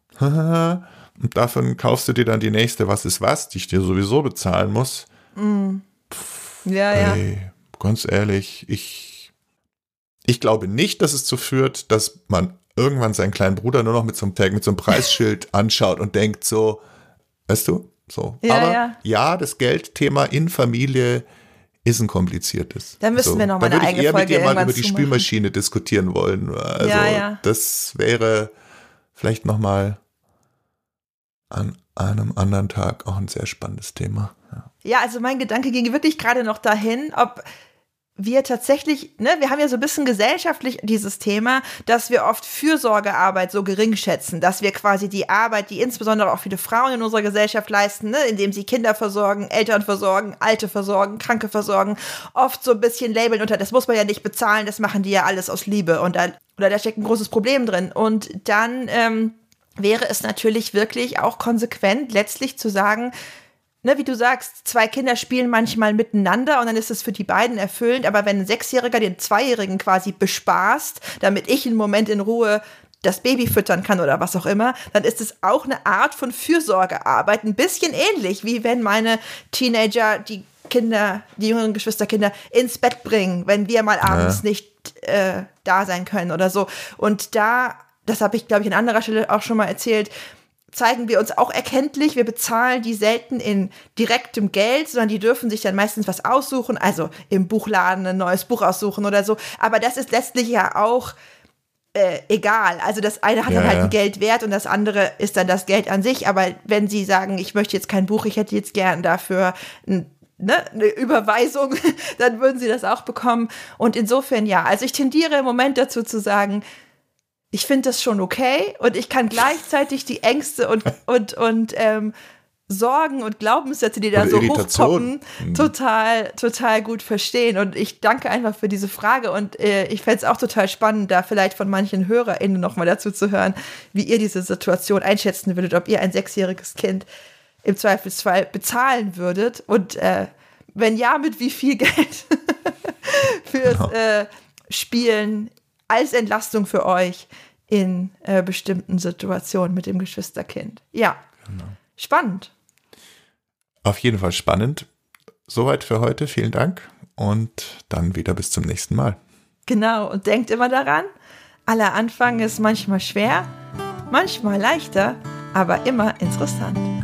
und davon kaufst du dir dann die nächste Was ist was, die ich dir sowieso bezahlen muss.
Mm. Ja, ey,
ja. Ganz ehrlich, ich, ich glaube nicht, dass es dazu führt, dass man irgendwann seinen kleinen Bruder nur noch mit so einem Tag, mit so einem Preisschild anschaut und denkt so, weißt du, so.
Ja,
aber
ja.
ja, das Geldthema in Familie ist ein kompliziertes.
Da müssen
so.
wir noch mal eine eigene Folge
Da würde ich eher mit dir mal über die
zumachen.
Spülmaschine diskutieren wollen. Also
ja, ja.
das wäre vielleicht noch mal an einem anderen Tag auch ein sehr spannendes Thema. Ja,
ja, also mein Gedanke ging wirklich gerade noch dahin, ob wir tatsächlich, ne, wir haben ja so ein bisschen gesellschaftlich dieses Thema, dass wir oft Fürsorgearbeit so gering schätzen, dass wir quasi die Arbeit, die insbesondere auch viele Frauen in unserer Gesellschaft leisten, ne, indem sie Kinder versorgen, Eltern versorgen, Alte versorgen, Kranke versorgen, oft so ein bisschen labeln unter, das muss man ja nicht bezahlen, das machen die ja alles aus Liebe und da, oder da steckt ein großes Problem drin. Und dann ähm, wäre es natürlich wirklich auch konsequent, letztlich zu sagen, ne, wie du sagst, zwei Kinder spielen manchmal miteinander und dann ist es für die beiden erfüllend, aber wenn ein Sechsjähriger den Zweijährigen quasi bespaßt, damit ich einen Moment in Ruhe das Baby füttern kann oder was auch immer, dann ist es auch eine Art von Fürsorgearbeit, ein bisschen ähnlich, wie wenn meine Teenager die Kinder, die jüngeren Geschwisterkinder ins Bett bringen, wenn wir mal abends ja. nicht äh, da sein können oder so. Und da, das habe ich, glaube ich, an anderer Stelle auch schon mal erzählt, zeigen wir uns auch erkenntlich. Wir bezahlen die selten in direktem Geld, sondern die dürfen sich dann meistens was aussuchen, also im Buchladen ein neues Buch aussuchen oder so. Aber das ist letztlich ja auch äh, egal. Also das eine hat ja, dann halt ja. einen Geldwert und das andere ist dann das Geld an sich. Aber wenn sie sagen, ich möchte jetzt kein Buch, ich hätte jetzt gern dafür ein Ne, eine Überweisung, dann würden sie das auch bekommen. Und insofern ja, also ich tendiere im Moment dazu zu sagen, ich finde das schon okay und ich kann gleichzeitig die Ängste und, und, und ähm, Sorgen und Glaubenssätze, die da und so hochpoppen, mhm. total, total gut verstehen. Und ich danke einfach für diese Frage und äh, ich fände es auch total spannend, da vielleicht von manchen HörerInnen nochmal dazu zu hören, wie ihr diese Situation einschätzen würdet, ob ihr ein sechsjähriges Kind im Zweifelsfall bezahlen würdet und äh, wenn ja, mit wie viel Geld fürs genau. äh, Spielen als Entlastung für euch in äh, bestimmten Situationen mit dem Geschwisterkind. Ja, genau. Spannend.
Auf jeden Fall spannend. Soweit für heute, vielen Dank und dann wieder bis zum nächsten Mal.
Genau, und denkt immer daran, aller Anfang ist manchmal schwer, manchmal leichter, aber immer interessant.